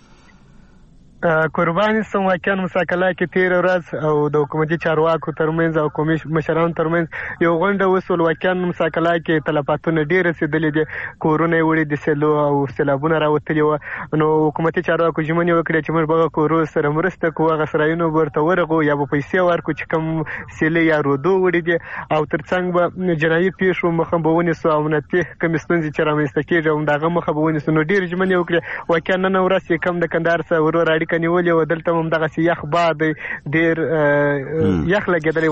قرباني سم واقعا مساکله کې تیر ورځ او د حکومتي چارواکو ترمنځ او قومي مشرانو ترمنځ یو غونډه وسول واقعا مساکله کې تلفاتونه ډېر رسیدلې دي کورونه وړي د سیلو او سیلابونه راوتلي و نو حکومتي چارواکو ژمنې وکړې چې موږ به کورو سره مرسته کوو هغه سرایونه ورته ورغو یا به پیسې ورکړو چې کوم سیلې یا رودو وړي دي او ترڅنګ به جنایي پیښو مخه به ونیسو او امنیتي کومې ستونزې چې رامنځته کېږي همدغه مخه به ونیسو نو ډېرې ژمنې وکړې واقعا نن ورځ چې کوم د کندهار سره ورور اړیکه نیولې و دلته هم دغسې یخ باد ډېر یخ لګېدلی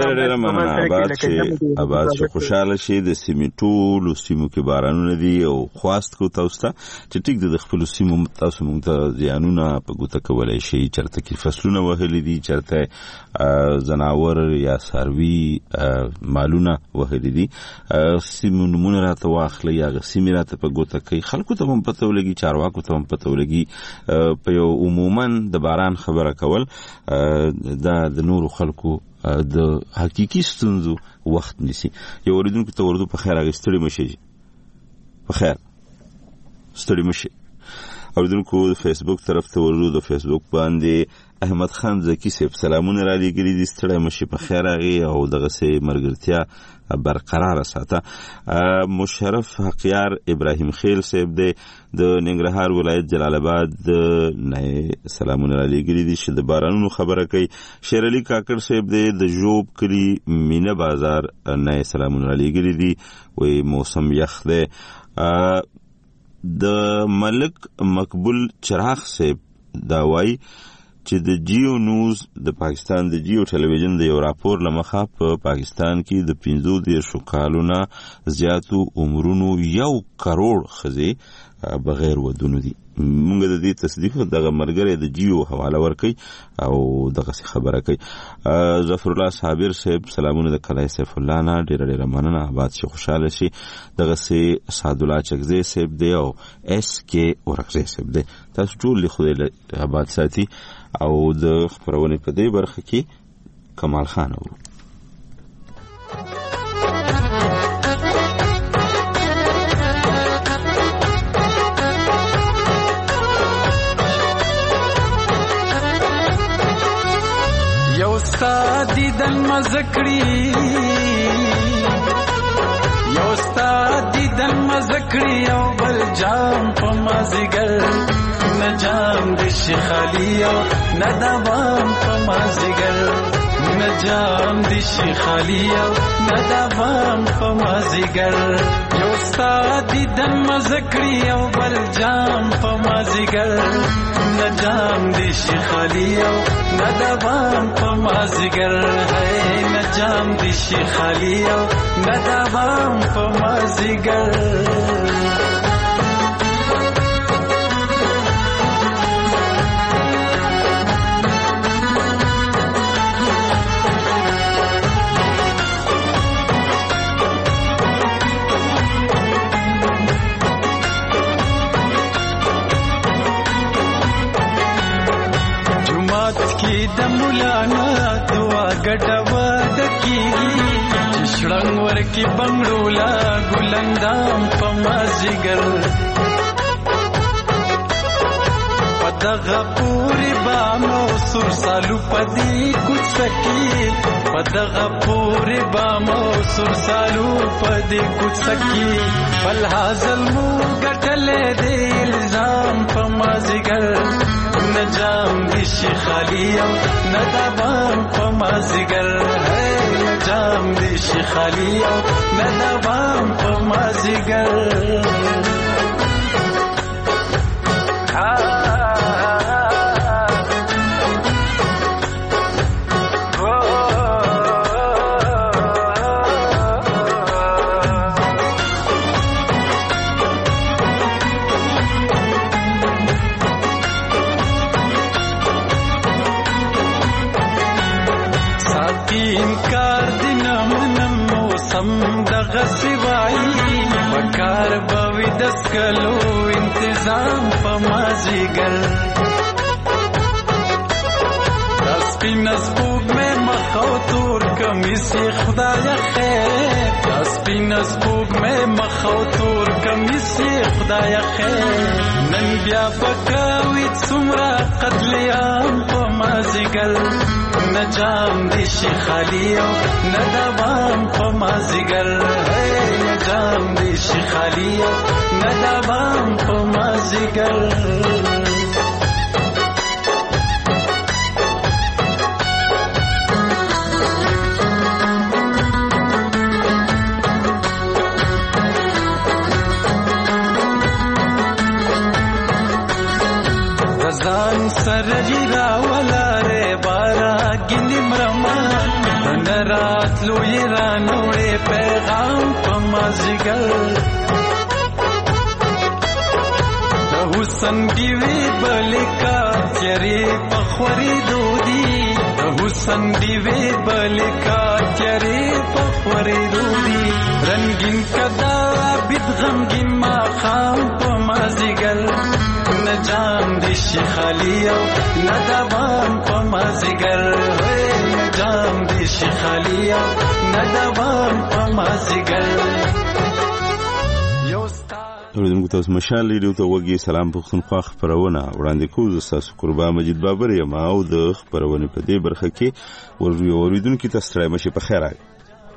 واقعا آباد شي خوشحاله شي د سیمې ټولو سیمو کې بارانونه دي او خواست کو تاسو ته چې ټیک د خپلو سیمو تاسو موږ ته زیانونه په ګوته کولی شي چېرته کې فصلونه وهلي دي چېرته ځناور یا څاروي مالونه وهلي دي سیمو نومونه راته واخلئ هغه سیمې راته په ګوته کوي خلکو ته هم پته ولګي چارواکو ته هم پته ولګي په یو عموما د باران خبره کول دا د نورو خلکو د حقيقي ستونزو وخت نیسي یو اوریدونکو ته ورته په خیر هغه ستړي مشي په خیر ستړي مشي اوریدونکو د فیسبوک طرف ته ورته د فیسبوک باندې احمد خان زکی صاحب سلامونه را لګري دي ستړي مشي په خیر هغه او دغه سي مرګرتیا برقرار ساته مشرف حقیار ابراهیم خیل صاحب د ننګرهار ولایت جلال آباد نه سلامونه را لګري دي چې د بارانونو خبره کوي شیر علي کاکړ صاحب د جوب کلی مینه بازار نه سلامونه را لګري دي وي موسم یخ ده د ملک مقبول چراغ صاحب دا وایي چې د جیو نیوز د پاکستان د جیو ټلویزیون د یو راپور لمخه په پاکستان کې د 15 کالونو زیاتو عمرونو 1 کروڑ ښځې بغیر ودونو دي موږ د دې تصدیق دغه مرګره د جیو حواله ورکړي او دغه خبره کوي ظفر الله صابر صاحب سلامونه د کلای سیف الله نه ډېر مننه آباد شي خوشاله شي دغه سي سعد الله چکزي صاحب دی او اس کې ورغزي صاحب دی تاسو ټول خدای آباد ساتي او د خبرونه په دې برخه کې کمال خان وو یو ستادی دن مزکړی یو ستادی دیدن مزکړی او بل جام په مازیګر نه جام د شخالی او نه دوام په مازیګر نه جام د شخالی او نه دوام په مازیګر یو ستا دیدن مزکړی او بل جام په مازیګر نه جام د شخالی او نه دوام په مازیګر نه جام د شخالی او نه دوام په مازیګر د مولانا دعا ګټوا د کیږي شړنګ ورکی بنگړولا ګلندام په مازیګر پدغه پوری بامو سر سالو پدی کوڅکی پدغه پوری بامو سر سالو پدی کوڅکی بل حاصل مو ګټلې د الزام په مازیګر نجام دی شخالی او ندوام په مازیګر نجام دی شخالی او ندوام په مازیګر انکار دین منم موسم دغه سوای وکار بوي دسکلو انتظام په مازیګر سپینس بوګ مې مخاو تور کمیس خدای خیر سپینس بوګ مې مخاو تور کمیس خدای خیر نن بیا بکاوي څومره قتلیام په مازیګر نجام دی شخالی او ندوام په مازیګر نجام دی شخالی او ندوام په مازیګر ځان سره جیرا ولاره بارا ګینې مرما نرات لوی رانوړې پیغام په مازیګر د حسن دیوی بلکا تیرې پخوري دودي د حسن دیوی بلکا تیرې پخوري دودي رنگین کدا بيد غمگین ما خام په مازیګر نجام دی شخالی او ندوام په مازیګر نجام دی شخالی او ندوام په مازیګر اوریدونکو تاسو مشال ریډیو ته وګورئ سلام پښتونخوا خبرونه وړاندې کوو تاسو قربان مجید بابر یم او د خبرونه په دې برخه کې اوریدونکو تاسو ستړي مشه په خیر راغی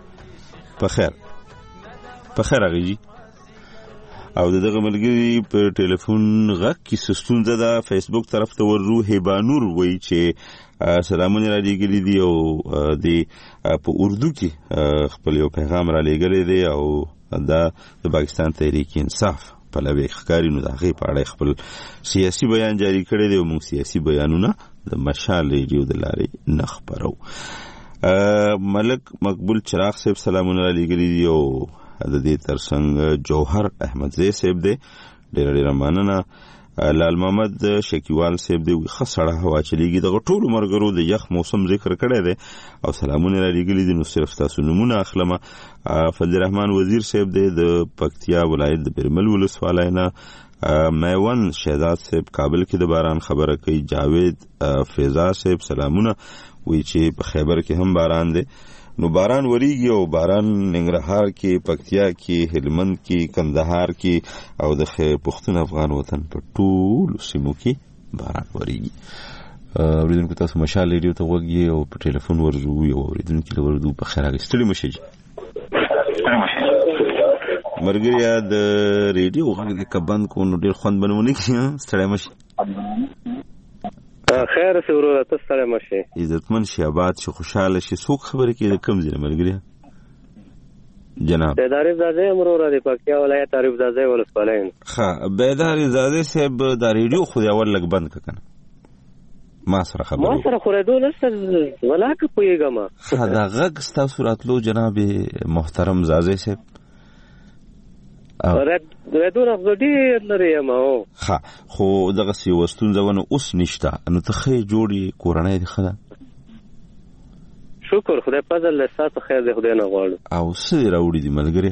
په خیر راغی او دغه ملګری په ټلیفون غږ کې ستونزه ده فیسبوک طرف ته ورو هیبانور وایي چې سلامونه را لېږلي دي او د په اردو کې خپل یو پیغام را لېږلی دی او دا د پاکستان تحریک انصاف پلوي ښکاري نو د هغې په اړه خپل سیاسي بیان جاری کړی دی او موږ سیاسي بیانونه د مشال ریډیو د لارې نه خپرو. ملک مقبول چراغ صاحب سلامونه را لېږلي دي او د دې ترڅنګ جوهر احمدزی صاحب دی ډېره مننه. لال محمد شکیوال صاحب دی خسړه هوا چلیږي دغه ټول مرګرو د یخ موسم ذکر کړی دی او سلامونه را لېږلي دي نو صرف تاسو نمونه اخلمه. فضل الرحمن وزیر صاحب دی د پکتیا ولایت د برمل ولسوالۍ نه. میوند شهزاد صاحب کابل کې د باران خبره کوي. جاوید فیضا صاحب سلامونه وی چې په خیبر کې هم باران دی نو باران وریږي او باران ننګرهار کې پکتیا کې هلمند کې کندهار کې او د پښتون افغان وطن په ټول سیمو کې باران وریږي. اوریدونکو تاسو مشال ریډیو ته وګورئ او په ټلیفون ورزو یو اوریدونکو له ورزو په خیر راغلی ستړي مشه مرګریا د ریډیو غږ د کبند کو نو ډیر خوند بنونه کی ستړی مشي خیر سه ورو ته ستړی مشي عزتمن شي آباد شي خوشاله شي څوک خبره کې کم ځای مرګریا جناب بیداری زاده امرو را دی پکتیا ولایت تعریف زاده ولسوالۍ ها بیداری زاده صاحب د ریډیو خو اول لګ بند کنه ما سره خبره ما سره خورېدو نشته ولاکه پوهېږم دا غږ ستاسو راتلو جناب محترم زاده صاحب ردونه خو ډېر لرې یم ښه خو دغسې یوه ستونزه ونه اوس نشته نو ته ښه جوړ یې کورنۍ دې ښه ده شکر خدای فضل دی ستاسو خیر دی خدای نه غواړو او څه دې راوړي دي ملګري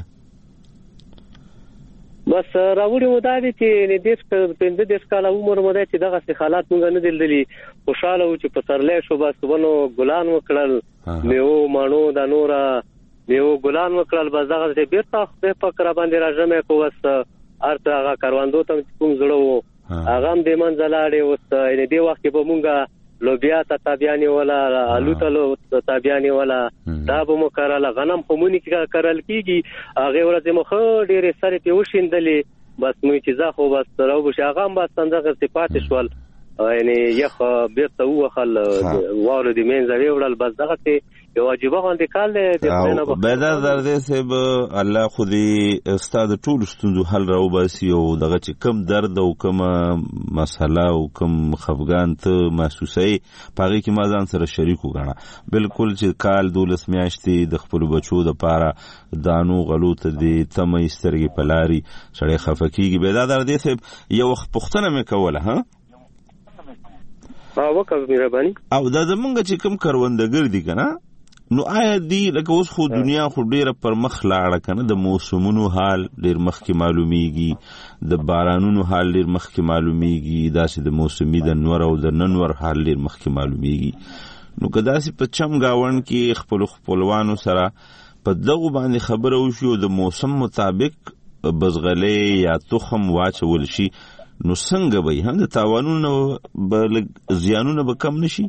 بس راوړي مو دا دي چې 15 کاله عمر مو دی چې دغسې حالات مونږ نه دي لیدلي خوشحاله وو چې پسرلی شو بس ونو ګلان وکړل میوو مڼو دا نوره میوو ګلان وکړل بس دغسې بېرته خدای پاک راباندې راژمی کړو بس هر څه هغه کروندو ته کوم زړه وو هغه هم دې منځه لاړې اوس یعنې دې وخت کې به مونږ لوبیا ته تابیانې ولا الو ته تابیانې ولا دا به مو کرله غنم خو مونې کې کرل کېږي هغې ورځې مو ښه ډېرې سرې پرې وشیندلې بس مونږ چې ځه خو بس راوبشي هغه هم بس همدغسې پاتې شول یعنې یخ بېرته ووهل واورو دې منځه ویوړل بس دغسې یو عجیبه غوندې کال دی بیدار دردی صاحب الله خو دې ستا د ټولو ستونزو حل راوباسي او دغه چې کم درد او کومه مسله او کوم خفګان ته محسوسوي په هغې کې ما ځان سره شریک وګڼه بلکل چې کال 12 میاشتې د خپلو بچو دپاره دانو غلو ته دې تمه سترګې په لاري سړی خفه کېږي بیدار دردی صاحب یو وخت پوښتنه مې کوله ها وکړه مهرباني او دا زمونږ چې کوم کروندګر دي که نه نو آیا دی لکه اوس خو دنیا خو ډیره پر مخ لاړه کنه د موسمونو حال ډیر مخکې معلومیږي د بارانونو حال ډیر مخکې معلومیږي داسې د موسمي د نور او د ننور حال ډیر مخکې معلومیږي نو که داسې په چم گاوند کې خپلوانو سره په دغه باندې خبره وشي او د موسم مطابق بزغلې یا تخم واچول شي نو څنګه به هم د تاوانونو زیانونه به کم نشي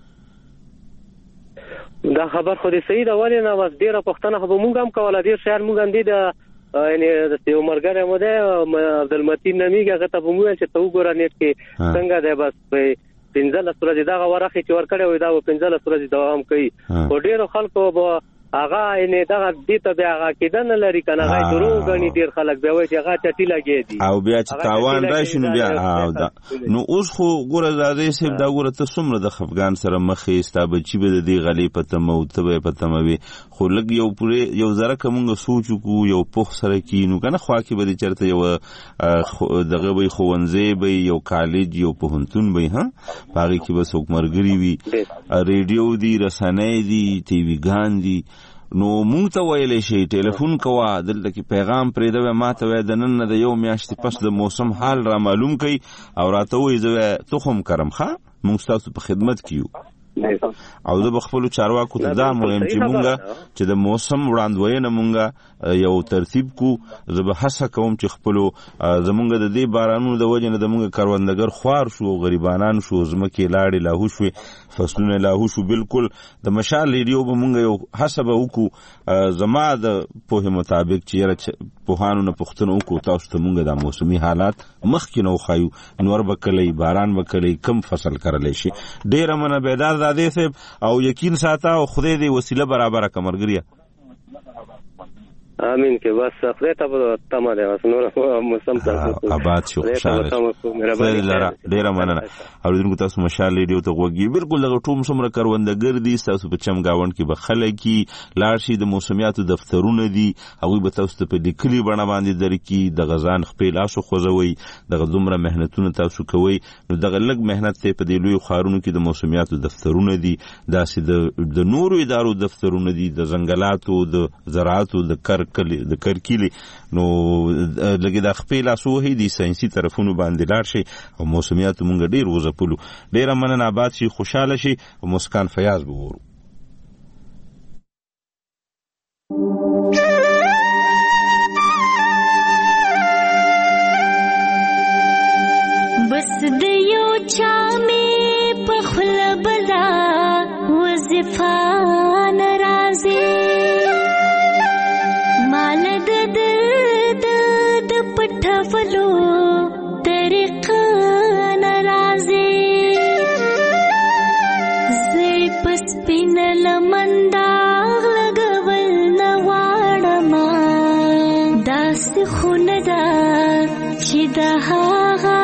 دا خبر خو دې صحیح ده ولې نه بس ډېره پوښتنه خو به مونږ هم کوله ډېر شیان مونږ هم دي د یعنې یو ملګری مو دی عبدالمتین نومیږي هغه ته به مو ویل چې ته وګوره نیټ کې څنګه دی بس 15 ورځې دغه ورخې چې ورکړی وي دا به 15 ورځې دوام کوي خو ډېرو خلکو به هغه یعنې دغه دې ته بیا هغه کېده نه لري که نه هغه یې دروغ ګڼي ډېر خلک بیا وایي چې هغه چټي لګې دي او بیا چې تاوان راشي نو بیا نو اوس خو ګوره زادی صاحب دا ګوره ته څومره د خفګان سره مخ یې ستا بچي به د دې غلې په تمه او ته به یې په تمه وي خو لږ یو ذره که مونږ سوچ وکړو یو پوخ سره کینو که نه خوا کې به دې چېرته یوه دغه به یې ښوونځی به یې یو کالج یو پوهنتون به یې په هغې کې به څوک ملګري وي ریډیو دي رسنۍ دي ټیویګان دي نو مونږ ته ویلی شي ټلیفون کوه دلته کې پیغام پرېږده ما ته وایه د نن نه د یو میاشتې پس د موسم حال را معلوم کوي او راته وایي زه تخم کرم ښه مونږ ستاسو په خدمت کې یو او زه به خپلو چارواکو ته دا مهم چې مونږ چې د موسم وړاندوینه مونږ یو ترتیب کو زه به هڅه کوم چې خپلو زمونږ د دې بارانونو د وجې نه د مونږ کروندګر خوار شو غریبانان شو ځمکې لاړې لاهو شوې فصلونه لاهو شو بالکل د مشال ریډیو به مونږ یو هڅه به وکړو زما د پوهې مطابق چې یاره پوهانو نه پوښتنه وکړو تاسو ته مونږ دا موسمي حالات مخکې نه وښایو نور به کلی باران به کلی کم فصل کرلی شي ډېره منه بیدار زادی صاحب او یقین ساته او خدای دې وسیله برابره کړه ملګریه امین کې بس خدای ته تمه دی بس نور موسم ته آباد شو خوشاله ډېره مننه اورېدونکو تاسو مشال ریډیو ته غوږ بالکل دغه ټول څومره کروندګر دي تاسو په چم گاوند کې به خلک لاړ شي د موسمیاتو دفترونه دي هغوی به تاسو ته په لیکلي بڼه باندې درکړي دغه ځان خپل لاسو خوځوئ دغه دومره محنتونه تاسو کوئ نو دغه لږ محنت ته په دې لویو ښارونو کې د موسمیاتو دفترونه دي داسې د نورو ادارو دفترونه دي د ځنګلاتو د زراعتو د کرکیلې نو لږ د خپل لاسو وهي دي ساینسي طرفونو باندې لاړ شي او موسمیاتو مونږ ډېر وځپلو ډېره مننه آباد شي خوشحاله شي او مسکان فیاض به وورو بس د یو چا مې په خوله بلا وظیفه نه راځي مال د داسې خونه ده چې د هغه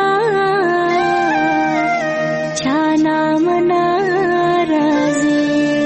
چا نامه نه راځي.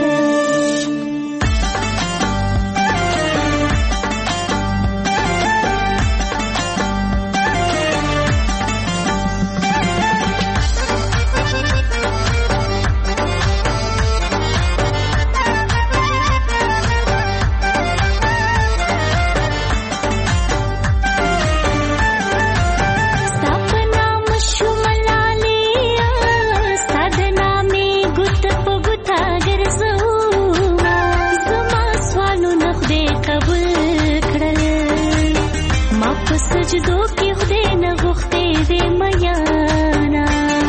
سجدو کې خدای نه غوښتې دې میانا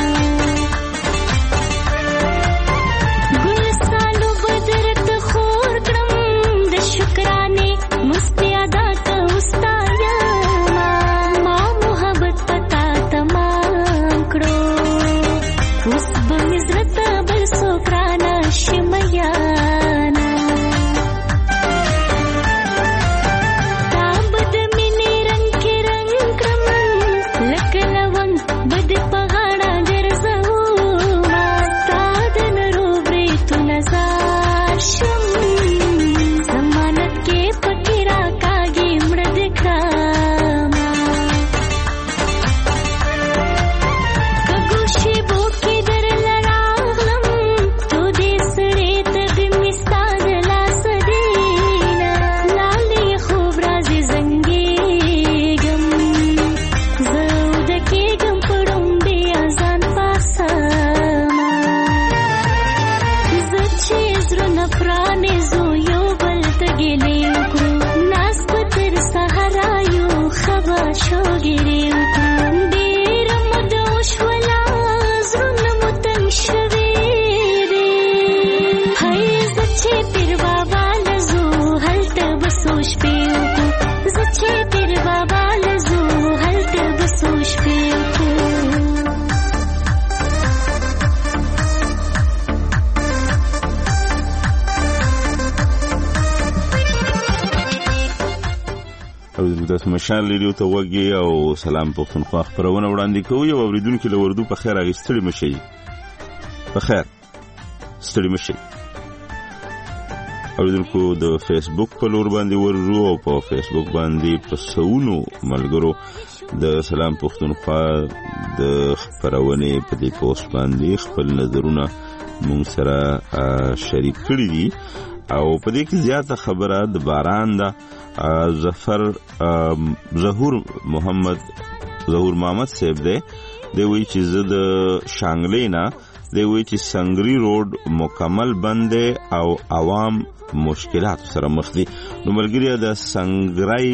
ګل سالو بدرت خور کړم د شکرانې مستی ادا کوستا یما ما محبت پتا تمام کړو اوس به مزرت بل سوکرانا شمیانا د مشال لیدو ته وګي او سلام پښتونخوا خبرونه وړاندې کوي او اوریدونکو له وردو په خیر اغستړي مشي په خیر ستړي مشي. اوریدونکو د فیسبوک په لور باندې ورزو او په فیسبوک باندې په سونو ملګرو د سلام پښتونخوا د خبرونه په دې پوسټ باندې خپل نظرونه مونږ سره شریک کړي دي او په دې کې زیاته خبره د باران ده. ظهور محمد صاحب دی وی چې زه د شانګلې نه دی وی چې سنگری روډ مکمل بند او عوام مشکلات سره مخ دي. نو ملګری د سنگرای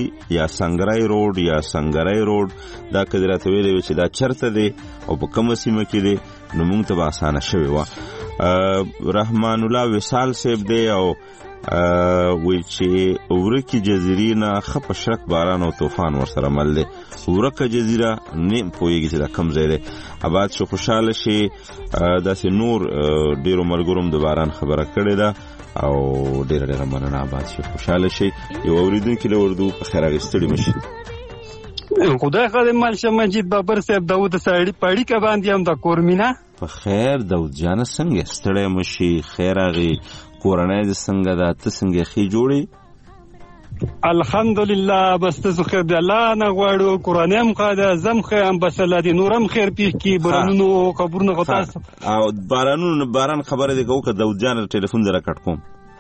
روډ دا کډراته ویلې چې دا چرته دی او په کومه سیمه کې دی نو موږ ته آسانه شوی و. رحمان الله وصال صاحب دی او وی چې ورکی جزیره نه خپ شرک باران او طوفان ورسره مل دي. ورکه جزیره نیم پویږي چې دا کم ځای دی آباد شو خوشاله شي. داسې نور ډیرو ملګروم د باران خبره کړې ده او ډیره مننه. آباد شي خوشاله شي. یو اوریدونکو له وردو په خیر اغستړي مشي. خدای خدای مالشه مجید بابر صاحب داوود ساړي پاړي کا باندې هم د کورمینا په خیر. داوود جان څنګه ستړی مشي؟ خیر اغي کورنۍ د څنګه ده؟ ته څنګه خې جوړي؟ الحمدلله بس ته خیر دی الله نه غواړو کورنۍ هم قاده زم خیر هم بس الله دې نورم خیر پیښ کی برانونو خبرونه غوتاس او باران خبره دی کو داوود جان ټلیفون در کټ کوم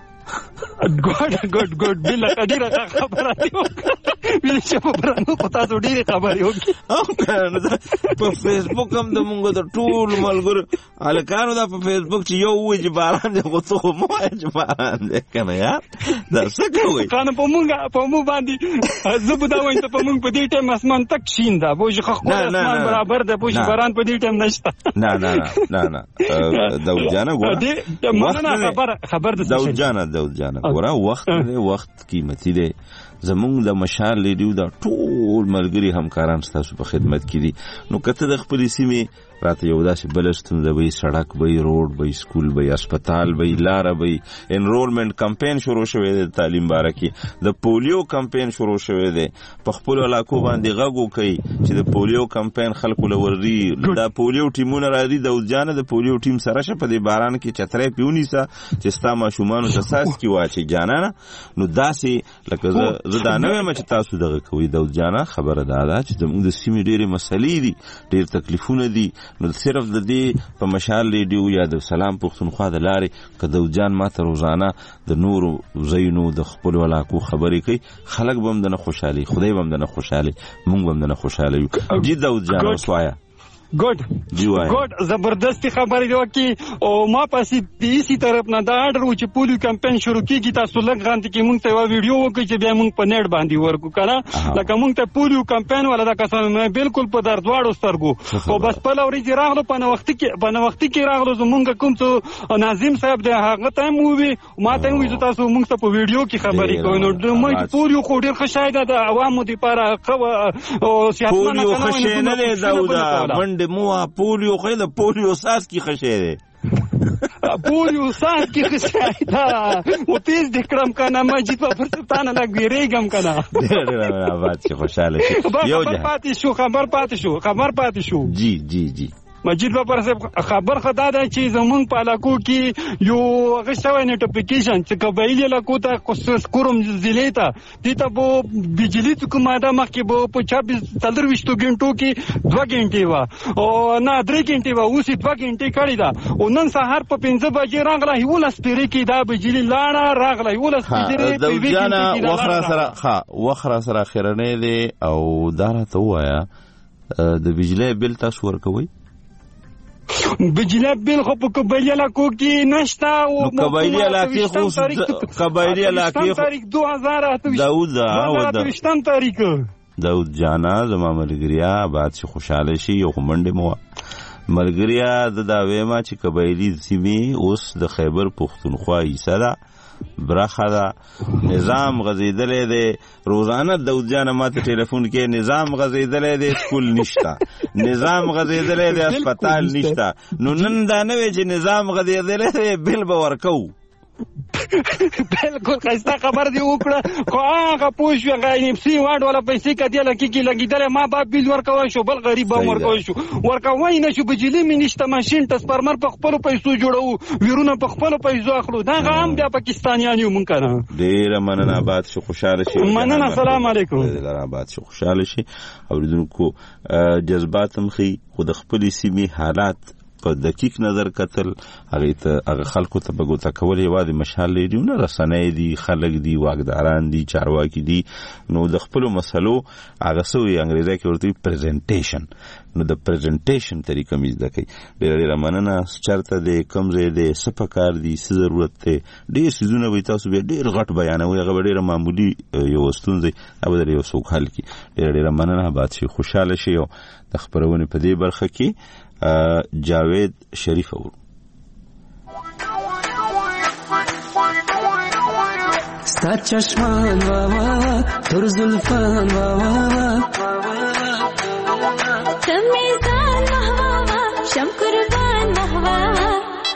ګډ بل ډیره خبره دی ویل چې په برانو غوتاس ډیره خبره وکي او په فیسبوک هم د مونږ د ټول ملګرو الکانو دا په فیسبوک چې یو وې چې باران دی غوتو مو چې باران دی کنه یار دا څه کوي کنه په مونږ باندې زبدا وایي ته په مونږ په دې ټیم اسمان تک شین دا بوج خو اسمان برابر دی بوج باران په دې ټیم نشته. نه داوود جان ګوره خبر د داوود جان ګوره وخت قیمتي دی. زمونږ د مشال لیدو دا ټول ملګری همکاران ستاسو په خدمت کې دي. نو کته د خپل سیمه راته یو داسې بل ستونزه وي، سړک وي، روډ وي، سکول وي، هسپتال وي، لاره وي. انرولمنٹ کمپین شروع شوی دی تعلیم باره کې، د پولیو کمپین شروع شوی دی. په خپلو علاقو باندې غږ وکړئ چې د پولیو کمپین خلکو له ورځي. دا پولیو ټیمونه راځي، داود جانه د پولیو ټیم سره شه په دې باران کې چترۍ پیونیسه چې ستا ماشومانو ته څاڅکي واچي جانانه. نو داسې لکه زه دا نه وایم چې تاسو دغه کوئ. داود جانه خبره دا ده چې زموږ د سیمې ډېرې مسلې دي، ډېر تکلیفونه دي. نو صرف د دې په مشال ریډیو یا د سلام پښتونخوا د لارې که داود جان ما ته روزانه د نورو ځایونو د خپلو علاقو خبرې کوي، خلک به هم دنه خوشحالي، خدای به هم دنه خوشحالي، موږ به هم دنه خوشحاله یو. جی داود جان اوس وایه. ګډ زبردستی خبرې دی وکي او ما پسې د ایسی طرف نه دا آرډر و چې پولیو کمپین شروع کیږي. تاسو لږ غانتی کې مونږ ته یو ویډیو وکړي چې بیا مونږ په نیټ باندې ورکو کنه، لکه مونږ ته پولیو کمپین ولا دا کسان بالکل په دردواړو سترګو او بس په لوري راغلو په وخت کې راغلو. زمونږ کوم څو ناظم صاحب دی هغه ته مو وی ما ته وی تاسو مونږ ته په ویډیو کې خبرې کوئ. نو موږ پولیو خو ډیر ښه ده د عوامو لپاره او سیاستمن پولیو ښه نه دی داودا د مو پولیو خو د پولیو ساس کی خشه ده پولیو ساس کی خشه ده او تیز دکړم کنه مجید په فرستانه لا ګریګم کنه. ډېر آباد شي، خوشاله شي. یو خبر پاتې شو. جی مجید بابر صاحب خبر خدا ده چې زمونږ په علاقو کې یو غشتوی نوټیفیکیشن چې قبایلی علاقو ته کوم ضلع ته دیته به بجلی څخه ماده مخکې به په 24 غنټو کې 2 غنټې وه او نه 3 غنټې وه، اوس 2 غنټې کړې ده. او نن سهار په 5 بجې راغله 11 پیرې کې دا بجلی لاړه راغله 11 پیرې. وخره سره خیرنې دی او دا راته ووایه د بجلی بل تاسو ورکوئ؟ بجلی بل خو په قبایلی علاقو کې نشته او قبایلی علاقې تاریخ 2028 تاریخ. داود جانا زما ملګریا بعد چې خوشاله شي یو منډه مو ملګریا د دا وېما چې قبایلی سیمې اوس د خیبر پښتونخوا حصہ ده، برخه ده. نظام غزیدلې دی، روزانه داود جان ماته ټلیفون کې نظام غزیدلې دی، سکول نشته، نظام غزیدلې دی، هسپتال نشته. نو نن دا نه وی چې نظام غزیدلې دی بل به ورکو. بالکل خسته خبر دی وکړه خو هغه پوه شو هغه نفسي واډ ولا پیسې کدی لکه کې لګیدل ما با بیل ورکوي شو بل غریب به ورکوي شو ورکوي نه شو بجلی منشته ماشين ټرانسفارمر په خپل پیسو جوړو ویرونه په خپل پیسو اخلو دا هم بیا پاکستانیان یو مونږ کنه. ډیر مننه آباد شو خوشاله شي. مننه السلام علیکم. ډیر آباد شو خوشاله شي. اوریدونکو جذبات مخي خود خپل سیمه حالات په دقیق نظر کتل هغه خلکو ته بګوتا کول یوازې مشال لري نه رسنۍ دي، خلک دي، واګداران دي، چارواکي دي. نو د خپل مسلو هغه سوې انګریزي کې ورته پریزنټیشن، نو د پریزنټیشن طریقه مې زده کوي. ډېر مننه. چرته د کوم ځای د سپکار دي څه ضرورت ته ډېر سيزونه وي تاسو به ډېر غټ بیانوي هغه ډېر معمولی یو ستونزې او د یو څوک حل کی. ډېر مننه. بعد شي خوشاله شي. د خبرونه په دې برخه کې جاوید شریف اور ستا چشمان واوا تر زلفان واوا تمیزان محواوا شم قربان محواوا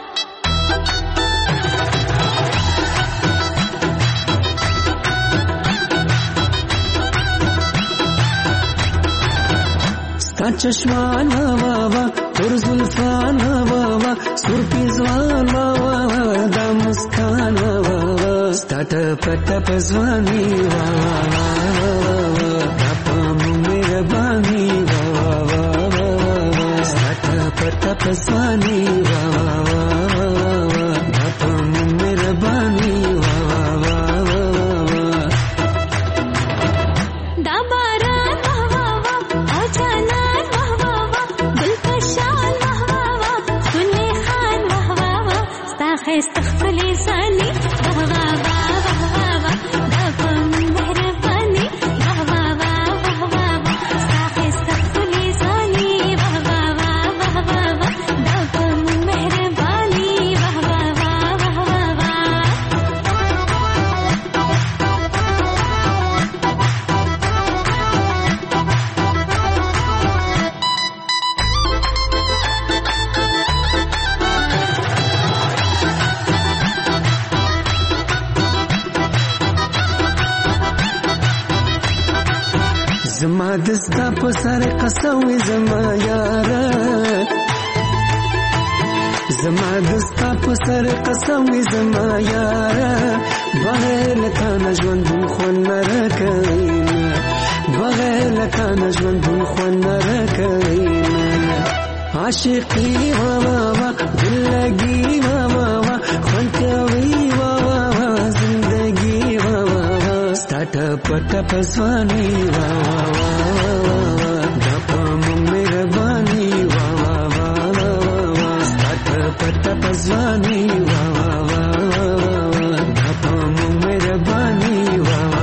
ستا چشمان واوا تر زلفان واوا سر پیزوان واوا دا مسکان واوا ستا ټپ ځواني واوا دا پام مهرباني واوا ستا ټپ ځواني واوا دا پام مهرباني واوا دا باران واوا او جانان واوا دل پشان واوا سني خان واوا ستا خستخفل ثاني واوا دا پم مهرباني واوا ستا خستخفل ثاني واوا دا پم مهرباني زما دستا په سر قسم زما یاره زما دستا په سر قسم زما یاره بغیر لتا نژوند خون نرکینا بغیر لتا نژوند خون نرکینا عاشقی وا وا وا دلگی وا وا وا خونتوی وا وا وا زندگی وا وا وا ستاټ پټ پسوانی وا وا وا دپ مهربانی وا وا وا ستاټ پټ پسوانی وا وا وا دپ مهربانی وا وا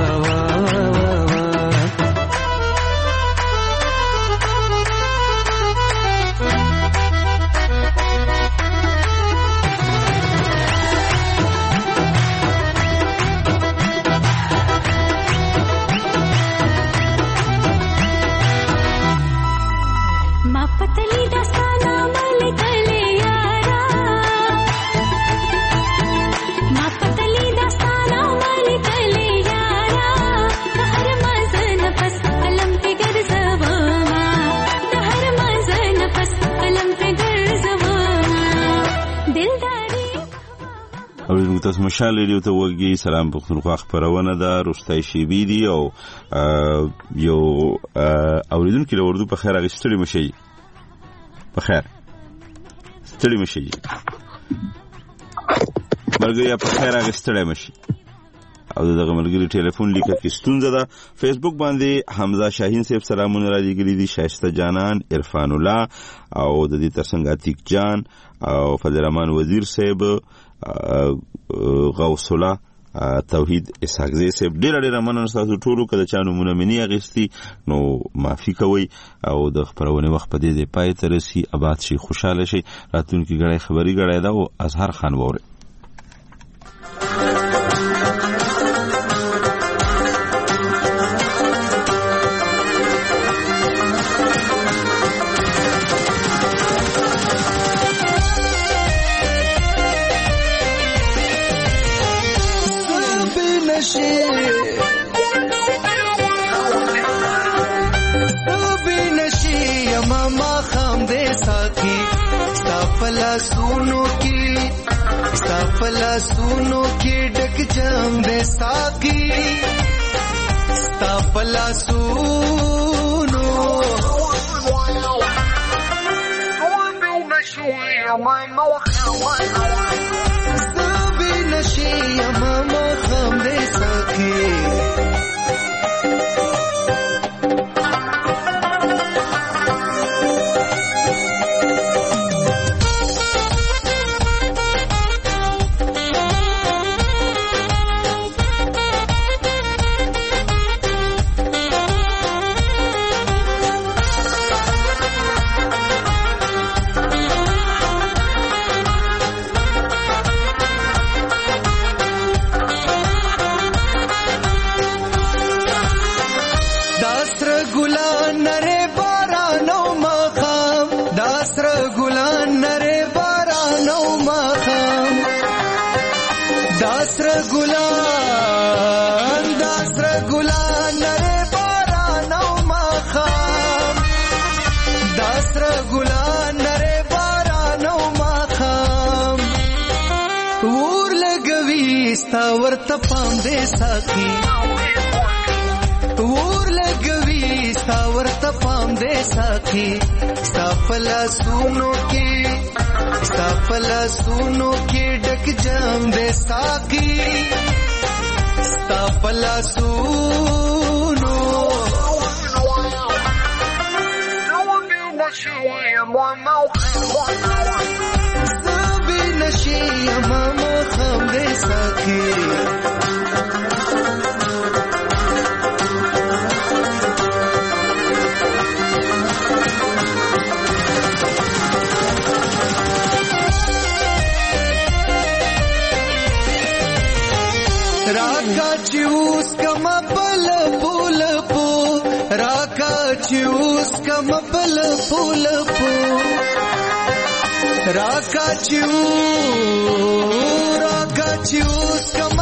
تاسو مشال ریډیو ته وګورئ. سلام پښتونخوا خبرونه ده روستای شیبی دی او یو اوریدونکو له وردو په خیر اغستړي مشي په خیر ستړي مشي مرګیا په خیر اغستړي مشي او دغه ملګری ټلیفون لیکه کې ستونزه ده. فیسبوک باندې حمزه شاهین صاحب سلامونه را لګري دي، شایسته جانان، عرفان الله او د دې ترڅنګ عتیق جان او فضل رحمان وزیر صاحب، غوث الله توحید اسحاقزی صاحب، ډېر مننه تاسو ټولو. کله چا نمونه منی اغستی نو معافي کوي او د خبرونه وخت په دې پای ته رسي. آباد شي، خوشاله شي. راتونکي غړي خبري غړي دا او اظهر خان وره सुनो K duck जाम दे साकी स्तापला सुनो सभी नशे मामा खाम दे साकी ورته پام دې ساقي ور لګوي ستا ورته پام دې ساقي سافلا سونو کې ډک جام دې ساقي سافلا سونو سبي نشي ماما خام دې ساقي राका चूस कम पल फूल पो राका चूस कम पल फूल पो राका चूस कम